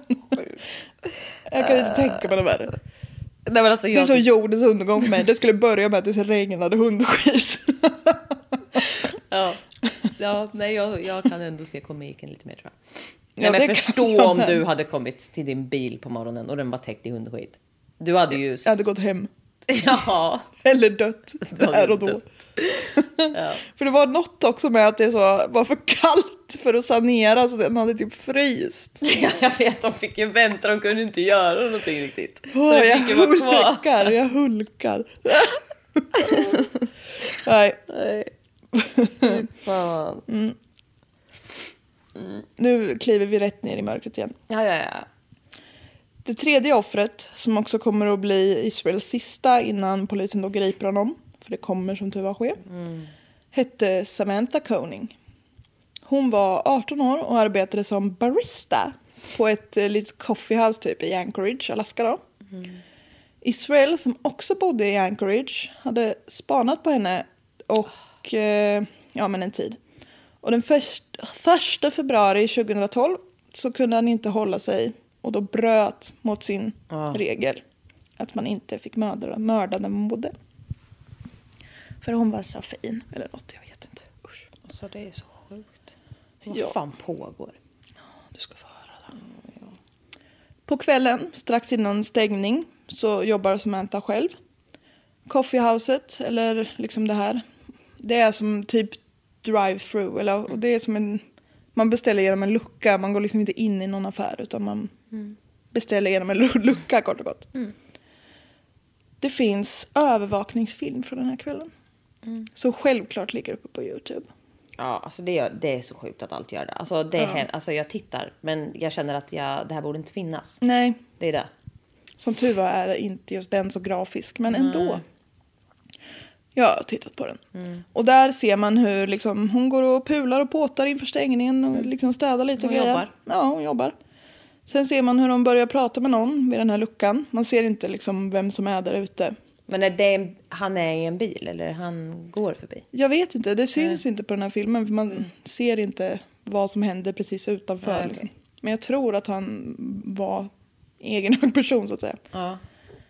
jag kan inte uh, tänka på det värre. Nej, men alltså, jag... Det är så jordens undergång för mig. Det skulle börja med att det regnade hundskit. ja. ja, nej jag, jag kan ändå se komiken lite mer, tror jag. Ja, men förstå om du hade kommit till din bil på morgonen och den var täckt i hundskit. Du hade ju... Jag hade gått hem. Ja. Eller dött där och då. Ja. För det var något också med att det så var för kallt för att sanera, så den hade typ fryst. Ja, jag vet, de fick ju vänta, de kunde inte göra någonting riktigt. Så oh, jag hulkar, jag hulkar. Nej. Nej. Fan. Mm. Mm. Nu kliver vi rätt ner i mörkret igen. Ja, ja, ja. Det tredje offret, som också kommer att bli Israels sista innan polisen då griper honom, för det kommer som tur var ske, mm. hette Samantha Koning. Hon var arton år och arbetade som barista på ett eh, litet coffeehouse typ i Anchorage, Alaska då. Mm. Israel, som också bodde i Anchorage, hade spanat på henne och eh, ja, men en tid. Och den första februari tjugohundratolv så kunde han inte hålla sig. Och då bröt mot sin ah. regel. Att man inte fick mörda, mörda när man bodde. För hon var så fin. Eller något, jag vet inte. Usch. Alltså det är så sjukt. Vad ja. fan pågår? Ja, du ska få höra det. Mm, ja. På kvällen, strax innan stängning, så jobbar Samantha själv. Coffeehouset, eller liksom det här. Det är som typ drive-through. Eller, och det är som en... Man beställer genom en lucka. Man går liksom inte in i någon affär, utan man mm. beställer genom en lucka, kort och gott. Mm. Det finns övervakningsfilm från den här kvällen. Mm. Så självklart ligger uppe på YouTube. Ja, alltså det är, det är så sjukt att allt gör det. Alltså, det är, ja. alltså jag tittar, men jag känner att jag, det här borde inte finnas. Nej. Det är det. Som tur var är inte just den så grafisk, men ändå. Mm. Jag har tittat på den. Mm. Och där ser man hur liksom, hon går och pular och påtar inför stängningen och liksom städar lite. Hon grejer. jobbar. Ja, hon jobbar. Sen ser man hur hon börjar prata med någon vid den här luckan. Man ser inte liksom vem som är där ute. Men är det en, han är i en bil eller han går förbi? Jag vet inte, det syns mm. inte på den här filmen. För man mm. ser inte vad som händer precis utanför. Ja, okay. liksom. Men jag tror att han var egen person, så att säga. Ja.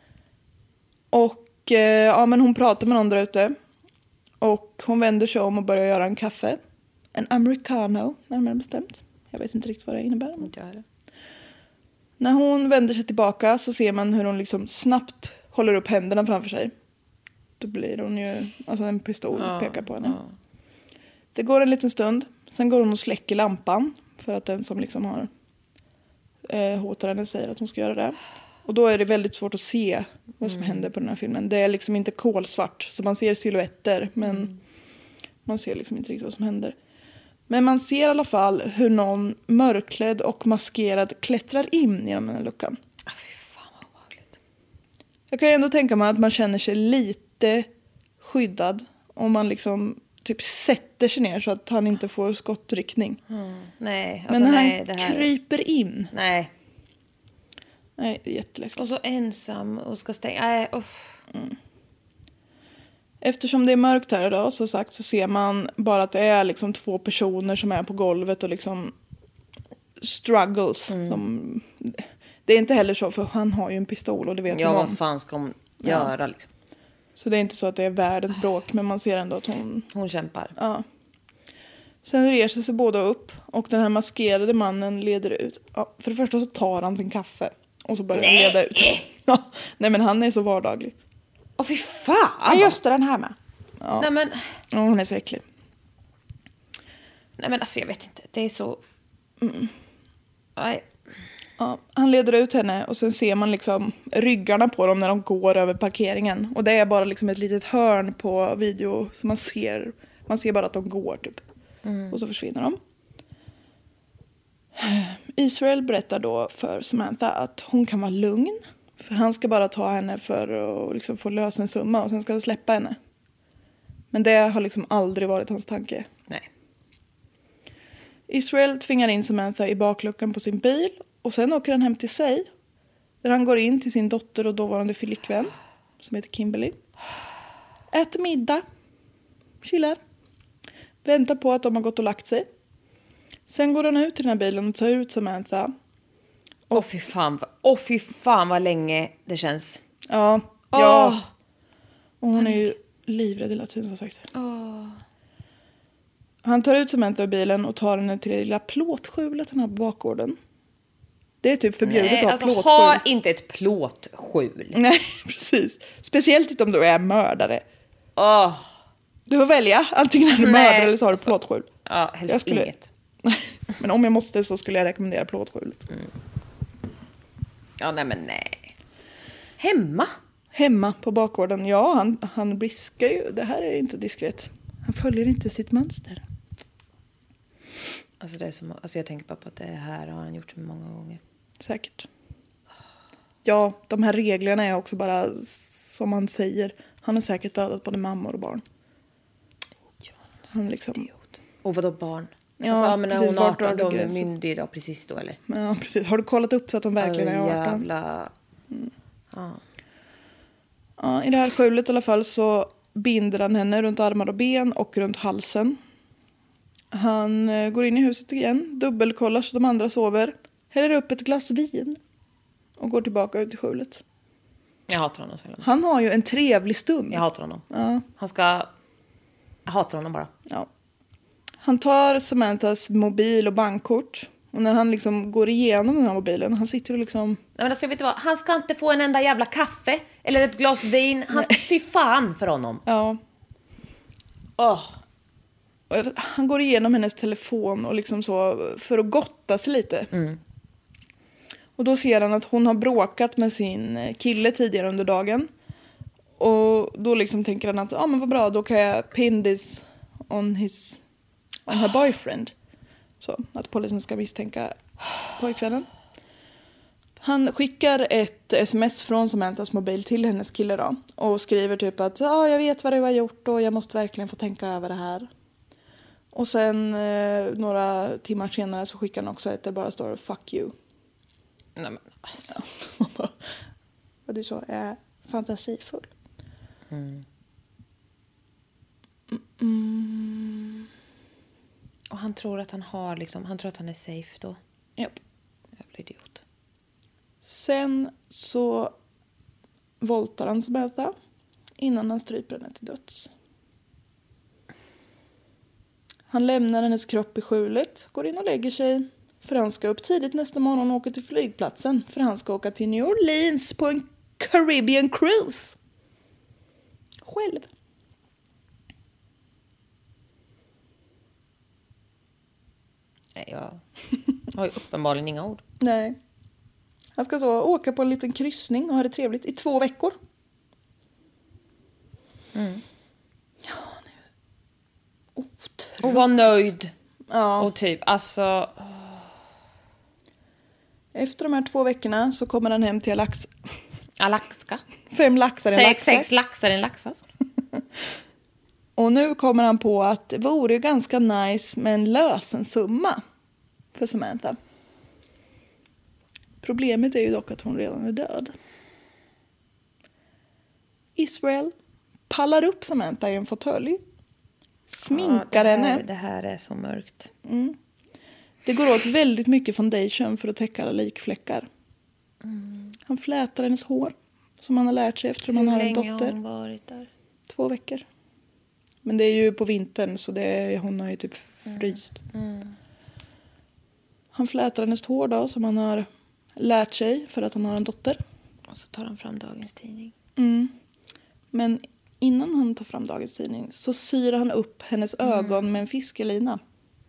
Och ja, men hon pratar med någon där ute. Och hon vänder sig om och börjar göra en kaffe. En americano, närmare bestämt. Jag vet inte riktigt vad det innebär. Inte jag heller. När hon vänder sig tillbaka så ser man hur hon liksom snabbt håller upp händerna framför sig. Då blir hon ju, alltså en pistol ja, pekar på henne. Ja. Det går en liten stund. Sen går hon och släcker lampan. För att den som liksom har eh, hotar henne säger att hon ska göra det. Och då är det väldigt svårt att se vad som mm. händer på den här filmen. Det är liksom inte kolsvart. Så man ser silhuetter. Men mm. man ser liksom inte riktigt vad som händer. Men man ser i alla fall hur någon mörklädd och maskerad klättrar in genom den här luckan. Ah, fy fan vad obehagligt. Jag kan ju ändå tänka mig att man känner sig lite skyddad om man liksom typ sätter sig ner så att han inte får skottriktning. Mm. Nej, alltså men när nej, han det här... kryper in. Nej. Nej, det är jätteläskigt. Och så ensam och ska stänga. Nej, uff. Mm. Eftersom det är mörkt här idag så sagt så ser man bara att det är liksom två personer som är på golvet och liksom struggles. Mm. De, det är inte heller så för han har ju en pistol och det vet ja, hon om. vad fan ska hon göra ja. liksom? Så det är inte så att det är världens bråk men man ser ändå att hon... Hon kämpar. Ja. Sen reser sig båda upp och den här maskerade mannen leder ut. Ja, för det första så tar han sin kaffe och så börjar han leda ut. Ja, nej men han är så vardaglig. Åh fy fan! Ja just det, den här med. Ja. Nej men... Ja, hon är så äcklig. Nej men alltså jag vet inte, det är så... Mm. Nej. Ja, han leder ut henne och sen ser man liksom ryggarna på dem när de går över parkeringen. Och det är bara liksom ett litet hörn på video så man ser, man ser bara att de går typ. Mm. Och så försvinner de. Israel berättar då för Samantha att hon kan vara lugn. För han ska bara ta henne för att liksom få lösa en summa och sen ska han släppa henne. Men det har liksom aldrig varit hans tanke. Nej. Israel tvingar in Samantha i bakluckan på sin bil och sen åker han hem till sig. Där han går in till sin dotter och dåvarande flickvän som heter Kimberly. Äter middag. Chillar. Väntar på att de har gått och lagt sig. Sen går han ut till den här bilen och tar ut Samantha. Åh oh, fy fan. Åh oh, fy fan vad länge det känns. Ja. Oh. Ja. Och hon är ju livrädd hela tiden som sagt. Oh. Han tar ut Samantha ur bilen och tar henne till det lilla plåtskjulet han har på bakgården. Det är typ förbjudet Nej, att ha alltså, plåtskjul. ha inte ett plåtskjul. Nej, precis. Speciellt inte om du är mördare. Oh. Du får välja. Antingen är du mördare eller så har du plåtskjul. Ja, helst jag skulle... inget. Men om jag måste så skulle jag rekommendera plåtskjulet. Mm. Ja, nej men nej. Hemma? Hemma på bakgården. Ja, han, han briskar ju. Det här är inte diskret. Han följer inte sitt mönster. Alltså, det är som, alltså jag tänker bara på att det här har han gjort så många gånger. Säkert. Ja, de här reglerna är också bara som han säger. Han har säkert dödat både mammor och barn. Ja, han liksom... Och vadå barn? Ja, alltså, men precis, hon vart arton, drar de du är gränsen? myndig då, precis då, eller? Ja, precis. Har du kollat upp så att de verkligen oh, är arton? Jävla... Mm. Ja. Ja, i det här skjulet i alla fall så binder han henne runt armar och ben och runt halsen. Han eh, går in i huset igen, dubbelkollar så de andra sover, häller upp ett glas vin och går tillbaka ut i skjulet. Jag hatar honom så. Han har ju en trevlig stund. Jag hatar honom. Ja. Han ska... Jag hatar honom bara. Ja. Han tar Samanthas mobil och bankkort. Och när han liksom går igenom den här mobilen, han sitter och liksom... Nej, men alltså, vet du vad? Han ska inte få en enda jävla kaffe eller ett glas vin. Han ska... Fy fan för honom. Ja. Åh. Och han går igenom hennes telefon och liksom så för att gotta sig lite. Mm. Och då ser han att hon har bråkat med sin kille tidigare under dagen. Och då liksom tänker han att ja ah, men vad bra, då kan jag pin this on his on her boyfriend. Så att polisen ska misstänka pojkvännen. Han skickar ett sms från Samanthas mobil till hennes kille då. Och skriver typ att ja ah, jag vet vad du har gjort och jag måste verkligen få tänka över det här. Och sen eh, några timmar senare så skickar han också ett där bara står fuck you. Nej men alltså. Ja. Och du så är fantasifull. Mm. Mm. Och han tror att han har liksom, han tror att han är safe då. Japp. Jävla idiot. Sen så voltar han Samantha innan han stryper henne till döds. Han lämnar hennes kropp i skjulet, går in och lägger sig. För han ska upp tidigt nästa morgon och åka till flygplatsen. För han ska åka till New Orleans på en Caribbean cruise. Själv. Nej, jag har ju uppenbarligen inga ord. Nej. Han ska så åka på en liten kryssning och ha det trevligt i två veckor. Mm. Ja, nu. Otroligt. Och var nöjd. Ja. Och typ, alltså... Efter de här två veckorna så kommer han hem till Alaska. Alaska. Fem laxar i en Sex, laxask. sex laxar i en laxask. Och nu kommer han på att det vore ju ganska nice med en lösensumma för Samantha. Problemet är ju dock att hon redan är död. Israel pallar upp Samantha i en fåtölj. Sminkar ja, det här, henne. Det här är så mörkt. Mm. Det går åt väldigt mycket foundation för att täcka alla likfläckar. Mm. Han flätar hennes hår. Som han har lärt sig eftersom han har en dotter. Hur länge har hon varit där? Två veckor. Men det är ju på vintern så det är, hon har ju typ fryst. Mm. Mm. Han flätar hennes hår då som han har lärt sig för att han har en dotter. Och så tar han fram dagens tidning. Mm. Men innan han tar fram dagens tidning så syr han upp hennes ögon mm. med en fiskelina.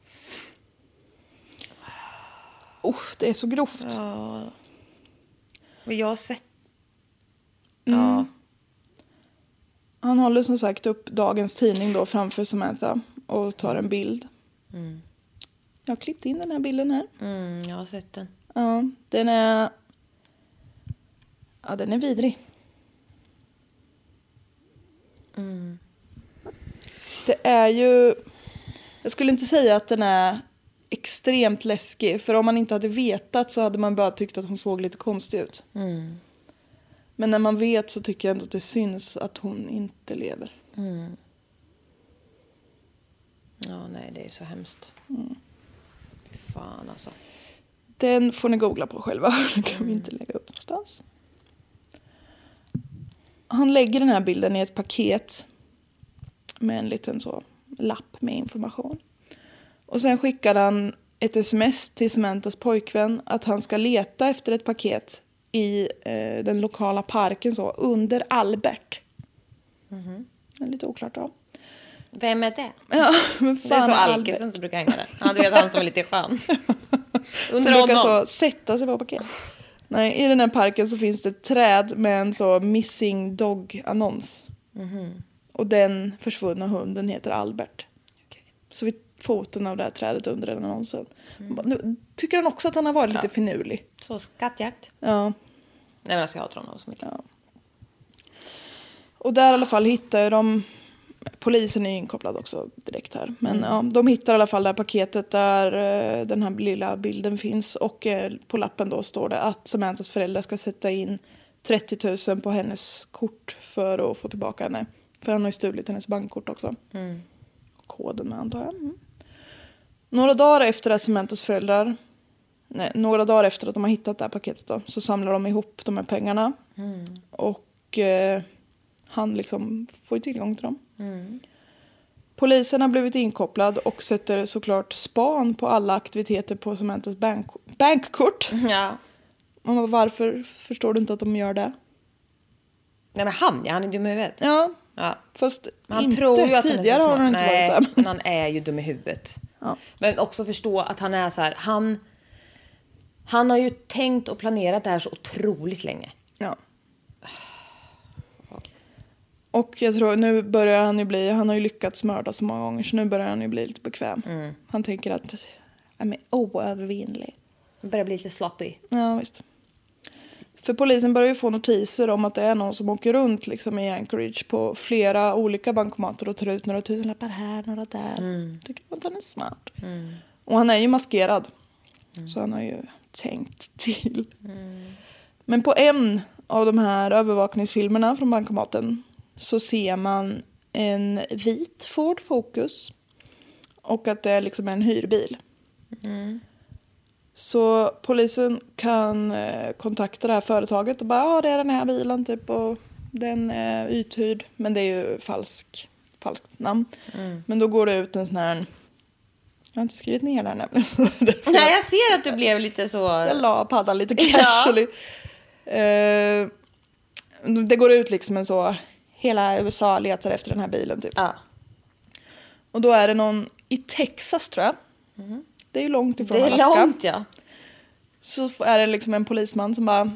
Oh, det är så grovt. Ja. Men jag har sett... Mm. Ja. Han håller som sagt upp dagens tidning då framför Samantha och tar en bild. Mm. Jag har klippt in den här bilden här. Mm, jag har sett den. Ja, den är... Ja, den är vidrig. Mm. Det är ju... Jag skulle inte säga att den är extremt läskig. För om man inte hade vetat så hade man bara tyckt att hon såg lite konstig ut. Mm. Men när man vet så tycker jag ändå att det syns att hon inte lever. Mm. Ja, nej, det är så hemskt. Mm. Fan alltså. Den får ni googla på själva. Den kan vi inte lägga upp någonstans. Han lägger den här bilden i ett paket med en liten så lapp med information. Och sen skickar han ett sms till Samanthas pojkvän att han ska leta efter ett paket i eh, den lokala parken så under Albert. Mm-hmm. Det är lite oklart då. Vem är det? Ja, men fan det är så Albert. Alkisen som brukar hänga där. Ja, du vet han som är lite skön. Under som brukar så sätta sig på paket. Nej, i den här parken så finns det ett träd med en så missing dog-annons. Mm-hmm. Och den försvunna hunden heter Albert. Okay. Så vi foten av det här trädet under den annonsen. Mm. Nu tycker han också att han har varit ja. lite finurlig. Så skattjakt. Ja. Nej men alltså jag hatar honom så mycket. Ja. Och där i alla fall hittar de... Polisen är inkopplad också direkt här. Men mm. ja, de hittar i alla fall det här paketet där eh, den här lilla bilden finns. Och eh, på lappen då står det att Samanthas föräldrar ska sätta in trettio tusen på hennes kort för att få tillbaka henne. För han har ju stulit hennes bankkort också. Mm. Koden med antar jag. Mm. Några dagar efter att Samanthas föräldrar... Nej, några dagar efter att de har hittat det här paketet då, så samlar de ihop de här pengarna. Mm. Och eh, han liksom får tillgång till dem. Mm. Polisen har blivit inkopplad och sätter såklart span på alla aktiviteter på Samanthas bank- bankkort. Ja. Och varför förstår du inte att de gör det? Nej men han, ja, han är dum i huvudet. Ja, ja. Fast han inte. Tror ju att tidigare han har han inte Nej, varit där. Men han är ju dum i huvudet. Ja. Men också förstå att han är så här, han, han har ju tänkt och planerat det här så otroligt länge. Ja. Och jag tror nu börjar han ju bli, han har ju lyckats mörda så många gånger så nu börjar han ju bli lite bekväm. Mm. Han tänker att jag är oövervinnlig. Han börjar bli lite sloppy. Ja, visst. För polisen börjar ju få notiser om att det är någon som åker runt liksom i Anchorage på flera olika bankomater och tar ut några tusen lappar här, några där. Mm. Tycker att han är smart. Mm. Och han är ju maskerad. Mm. Så han har ju tänkt till. Mm. Men på en av de här övervakningsfilmerna från bankomaten så ser man en vit Ford Focus och att det är liksom en hyrbil. Mm. Så polisen kan eh, kontakta det här företaget och bara, ja det är den här bilen typ och den är uthyrd. Men det är ju falsk, falskt namn. Mm. Men då går det ut en sån här, jag har inte skrivit ner den här. Nej, jag ser att du blev lite så. Jag la paddan lite casually. Ja. Eh, det går ut liksom en så, hela U S A letar efter den här bilen typ. Ja. Och då är det någon i Texas tror jag. Mm. Det är ju långt ifrån Alaska. Det är Alaska. Långt, ja. Så är det liksom en polisman som bara...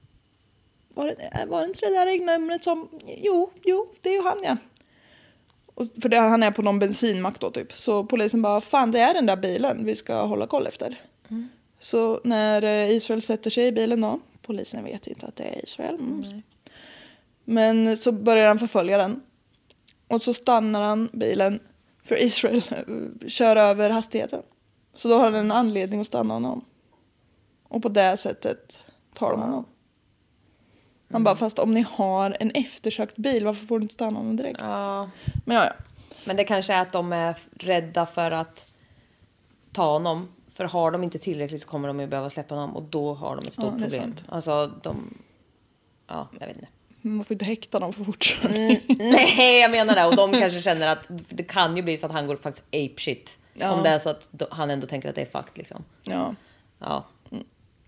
Var det, var det inte det där egna numret som... Jo, jo, det är ju han, ja. Och för det, han är på någon bensinmack då typ. Så polisen bara, fan det är den där bilen vi ska hålla koll efter. Mm. Så när Israel sätter sig i bilen då, polisen vet inte att det är Israel. Mm. Men så börjar han förfölja den. Och så stannar han bilen för Israel kör över hastigheten. Så då har han en anledning att stanna honom. Och på det sättet tar de honom. Mm. Man bara, fast om ni har en eftersökt bil, varför får du inte stanna honom direkt? Ja. Men ja, ja. Men det kanske är att de är rädda för att ta honom. För har de inte tillräckligt så kommer de ju behöva släppa honom. Och då har de ett stort ja, problem. Alltså de... Ja, jag vet inte. Man får inte häkta dem för fortfarande. Mm, nej, jag menar det. Och de kanske känner att det kan ju bli så att han går faktiskt ape shit. Ja. Om det är så att han ändå tänker att det är fakt liksom. Ja. Ja. Mm.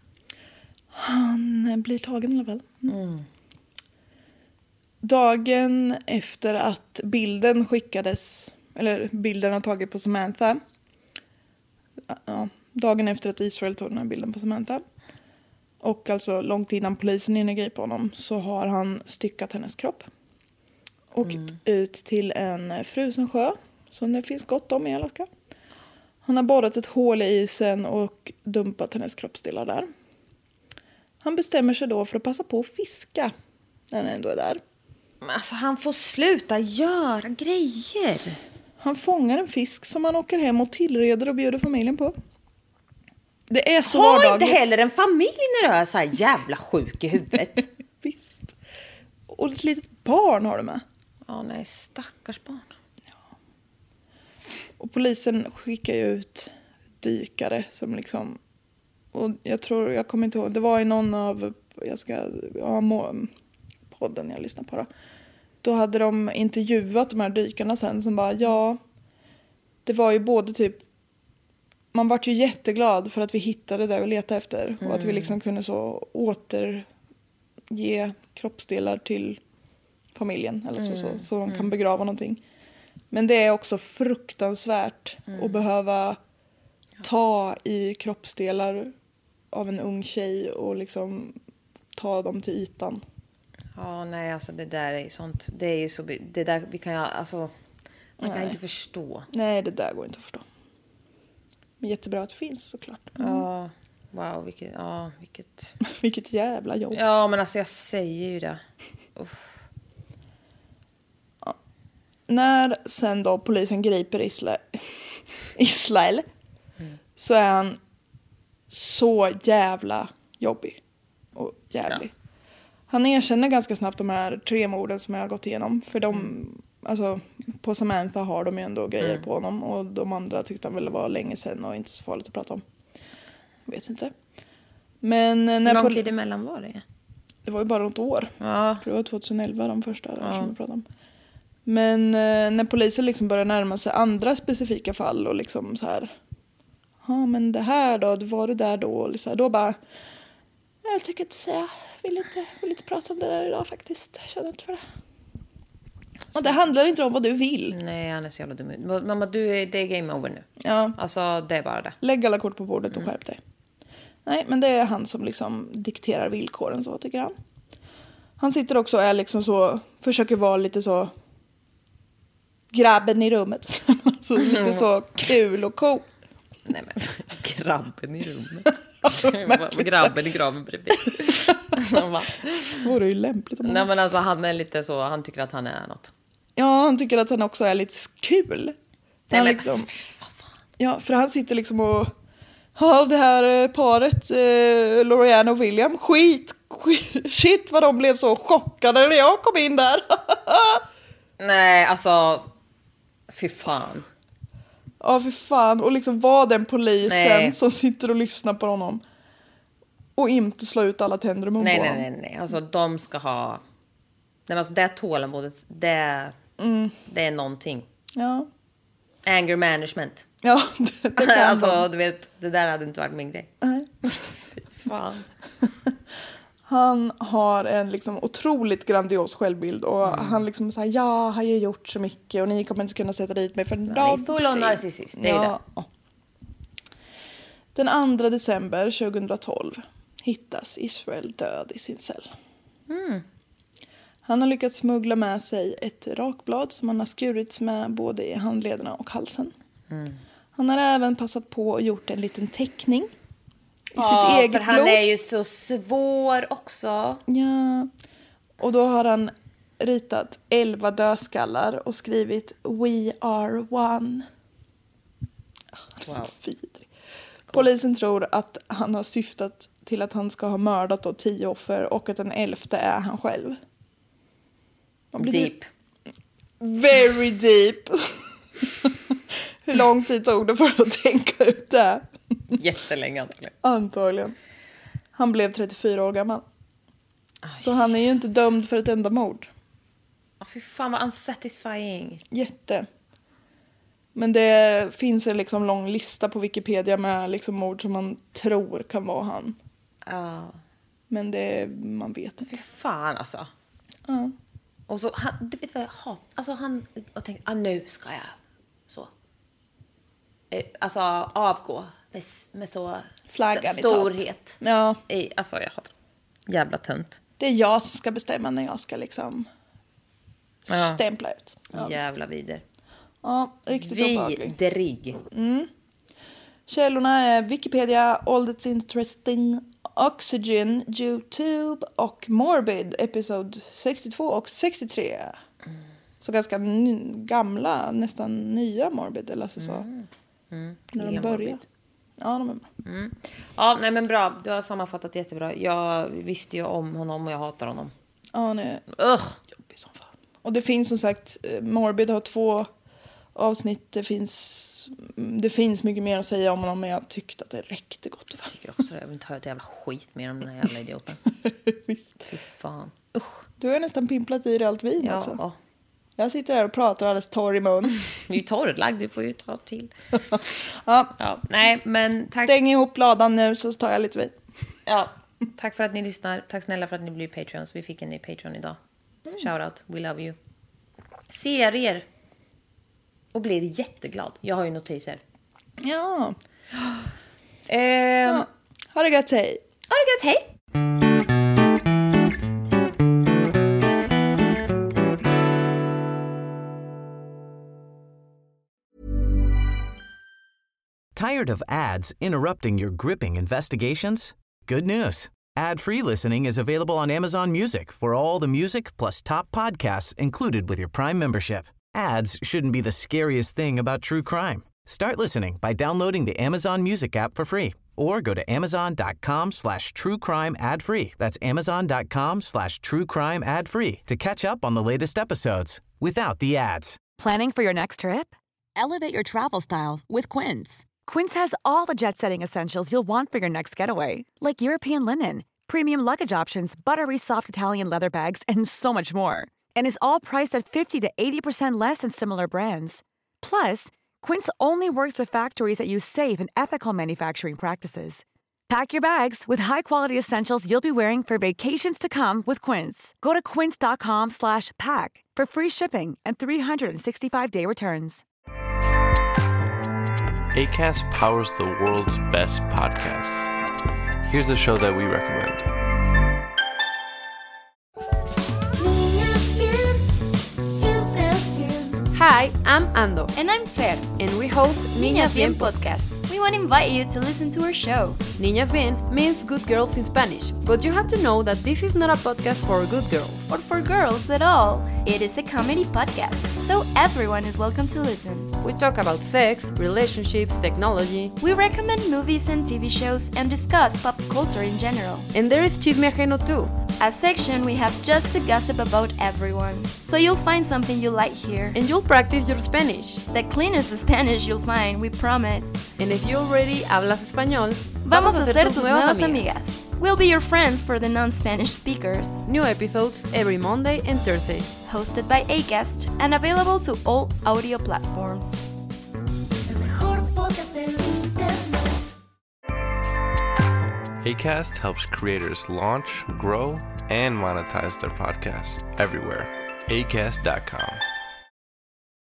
Han blir tagen i alla fall. Mm. Mm. Dagen efter att bilden skickades, eller bilden har tagit på Samantha. Ja, dagen efter att Israel tog den här bilden på Samantha. Och alltså långt innan polisen hinner gripa honom så har han styckat hennes kropp. Och mm. ut till en frusen sjö som det finns gott om i Alaska. Han har borrat ett hål i isen och dumpat hennes kroppsdelar där. Han bestämmer sig då för att passa på att fiska när han ändå är där. Men alltså han får sluta göra grejer. Han fångar en fisk som han åker hem och tillreder och bjuder familjen på. Det är så har vardagligt. Inte heller en familj när du är så här jävla sjuk i huvudet. Visst. Och ett litet barn har du med. Ja, nej, stackars barn. Ja. Och polisen skickar ju ut dykare som liksom... Och jag tror, jag kommer inte ihåg, det var i någon av... Jag ska... Ja, må, podden jag lyssnar på då. Då hade de intervjuat de här dykarna sen som bara, ja... Det var ju både typ... Man var ju jätteglad för att vi hittade det vi letade efter. Mm. Och att vi liksom kunde så återge kroppsdelar till familjen. Eller så, mm. så, så de kan mm. begrava någonting. Men det är också fruktansvärt mm. att behöva ta i kroppsdelar av en ung tjej och liksom ta dem till ytan. Ja, nej, alltså det där är ju sånt. Det är ju så, det där vi kan ju, alltså, man nej. kan inte förstå. Nej, det där går inte att förstå. Men jättebra att det finns såklart. Mm. Ja, wow, vilket, ja, vilket... vilket jävla jobb. Ja, men alltså jag säger ju det. Uff. Ja. När sen då polisen griper Isla... Israel mm. så är han så jävla jobbig och jävlig. Ja. Han erkänner ganska snabbt de här tre morden som jag har gått igenom. För de... Mm. Alltså, på Samantha har de ju ändå grejer mm. på honom. Och de andra tyckte han väl var länge sedan och inte så farligt att prata om. Jag vet inte. Men när hur lång pol- tid emellan var det? Det var ju bara något år. Ja. För det var tjugoelva de första där ja. som vi pratade om. Men när polisen liksom börjar närma sig andra specifika fall och liksom så här. Ja, men det här då, var du där då? Och så här, då bara, jag tycker inte säga. Vill inte, vill inte prata om det där idag faktiskt. Jag känner inte för det. Så. Och det handlar inte om vad du vill. Nej, han är så jävla dum. Mamma, du är, det är game over nu. Ja. Alltså, det är bara det. Lägg alla kort på bordet och mm. skärp dig. Nej, men det är han som liksom dikterar villkoren så, tycker han. Han sitter också och är liksom så, försöker vara lite så grabben i rummet. Alltså lite så kul och cool. Nej men, grabben i rummet. Grabben i graven bredvid. Det vore ju lämpligt. Om Nej men alltså han är lite så, han tycker att han är något. Ja, han tycker att han också är lite kul. Nej men liksom, ja, för han sitter liksom och ja, det här paret eh, Lorianne och William, skit, skit shit vad de blev så chockade när jag kom in där. Nej, alltså fy fan. Ja, för fan. Och liksom var den polisen nej. som sitter och lyssnar på honom. Och inte slå ut alla tänder och mun nej, på nej, nej, nej. Alltså de ska ha... Nej, alltså det tålamodet, det, mm. det är någonting. Ja. Anger management. Ja, det, det kan alltså, du vet, det där hade inte varit min grej. Nej. Fy fan. Han har en liksom otroligt grandios självbild. Och mm. han liksom säger, ja, har ju gjort så mycket. Och ni kommer inte kunna sätta dit mig för en dag. Nej, full on narcissist, det är ja. det. Den andra december tjugohundratolv hittas Israel död i sin cell. Mm. Han har lyckats smuggla med sig ett rakblad som han har skurits med både i handlederna och halsen. Mm. Han har även passat på och gjort en liten teckning i ja, sitt eget för han blod. är ju så svår också. Ja, och då har han ritat elva dödskallar och skrivit We are one. Oh, wow. Så vidrig. Polisen tror att han har syftat till att han ska ha mördat då tio offer och att den elfte är han själv. Deep. Very deep. Hur lång tid tog det för att tänka ut det? Jättelänge antagligen. Antagligen. Han blev trettiofyra år gammal. Aj. Så han är ju inte dömd för ett enda mord. Oh, fy fan vad unsatisfying. Jätte. Men det finns en liksom lång lista på Wikipedia med liksom mord som man tror kan vara han. Ja. Uh. Men det, man vet inte. Fy fan alltså. Ja. Uh. Och så, han, du vet vad jag hatar? Alltså han, och tänkte, ah, nu ska jag så. Eh, alltså avgå med, med så st- storhet. Ja. I, alltså jag hatar jävla tönt. Det är jag som ska bestämma när jag ska liksom ja. stämpla ut. Ja, jävla vider. Ja, riktigt obehaglig. Vidrig. Mm. Källorna är Wikipedia, All That's Interesting, Oxygen, YouTube och Morbid, episod sextiotvå och sextiotre. Mm. Så ganska ny, gamla, nästan nya Morbid, eller så. Mm. Mm. När de börjar. Ja, de är bra. Mm. Ja, nej men bra. Du har sammanfattat jättebra. Jag visste ju om honom och jag hatar honom. Ja, han är Ugh. jobbig som fan. Och det finns som sagt, Morbid har två avsnitt. Det finns... Det finns mycket mer att säga om honom, men jag tyckte att det räckte gott. Jag tycker också det. Jag vill inte höra ett jävla skit mer om den här jävla idioten. Visst. Fy fan. Usch. Du har nästan pimplat i dig allt vin ja, också. Ja. Jag sitter där och pratar alldeles torr i mun. Du är ju torrlagd, du får ju ta till. ja. ja. Nej, men tack. Stäng ihop ladan nu så tar jag lite vin. Ja. Tack för att ni lyssnar. Tack snälla för att ni blir Patreons. Vi fick en ny Patreon idag. Mm. Shout out. We love you. Serier. Och blir jätteglad. Jag har ju notiser. Ja. ehm. ja. Ha det gött, hej. Ha det gött, hej. Tired of ads interrupting your gripping investigations? Good news. Ad-free listening is available on Amazon Music for all the music plus top podcasts included with your Prime membership. Ads shouldn't be the scariest thing about true crime. Start listening by downloading the Amazon Music app for free or go to amazon.com slash true crime ad free. That's amazon.com slash true crime ad free to catch up on the latest episodes without the ads. Planning for your next trip? Elevate your travel style with Quince. Quince has all the jet-setting essentials you'll want for your next getaway, like European linen, premium luggage options, buttery soft Italian leather bags, and so much more. And is all priced at fifty to eighty percent less than similar brands. Plus, Quince only works with factories that use safe and ethical manufacturing practices. Pack your bags with high-quality essentials you'll be wearing for vacations to come with Quince. Go to quince.com slash pack for free shipping and three sixty-five day returns. Acast powers the world's best podcasts. Here's a show that we recommend. Hi, I'm Ando. And I'm Fer. And we host Niñas Bien podcast. We want to invite you to listen to our show. Niñas Bien means good girls in Spanish, but you have to know that this is not a podcast for good girls. Or for girls at all. It is a comedy podcast, so everyone is welcome to listen. We talk about sex, relationships, technology. We recommend movies and T V shows and discuss pop culture in general. And there is Chisme Ajeno too. A section we have just to gossip about everyone. So you'll find something you like here. And you'll practice your Spanish. The cleanest Spanish you'll find, we promise. And if you already hablas español, vamos a ser tus nuevas amigas. We'll be your friends for the non-Spanish speakers. New episodes every Monday and Thursday. Hosted by Acast and available to all audio platforms. Acast helps creators launch, grow, and monetize their podcasts everywhere. acast dot com.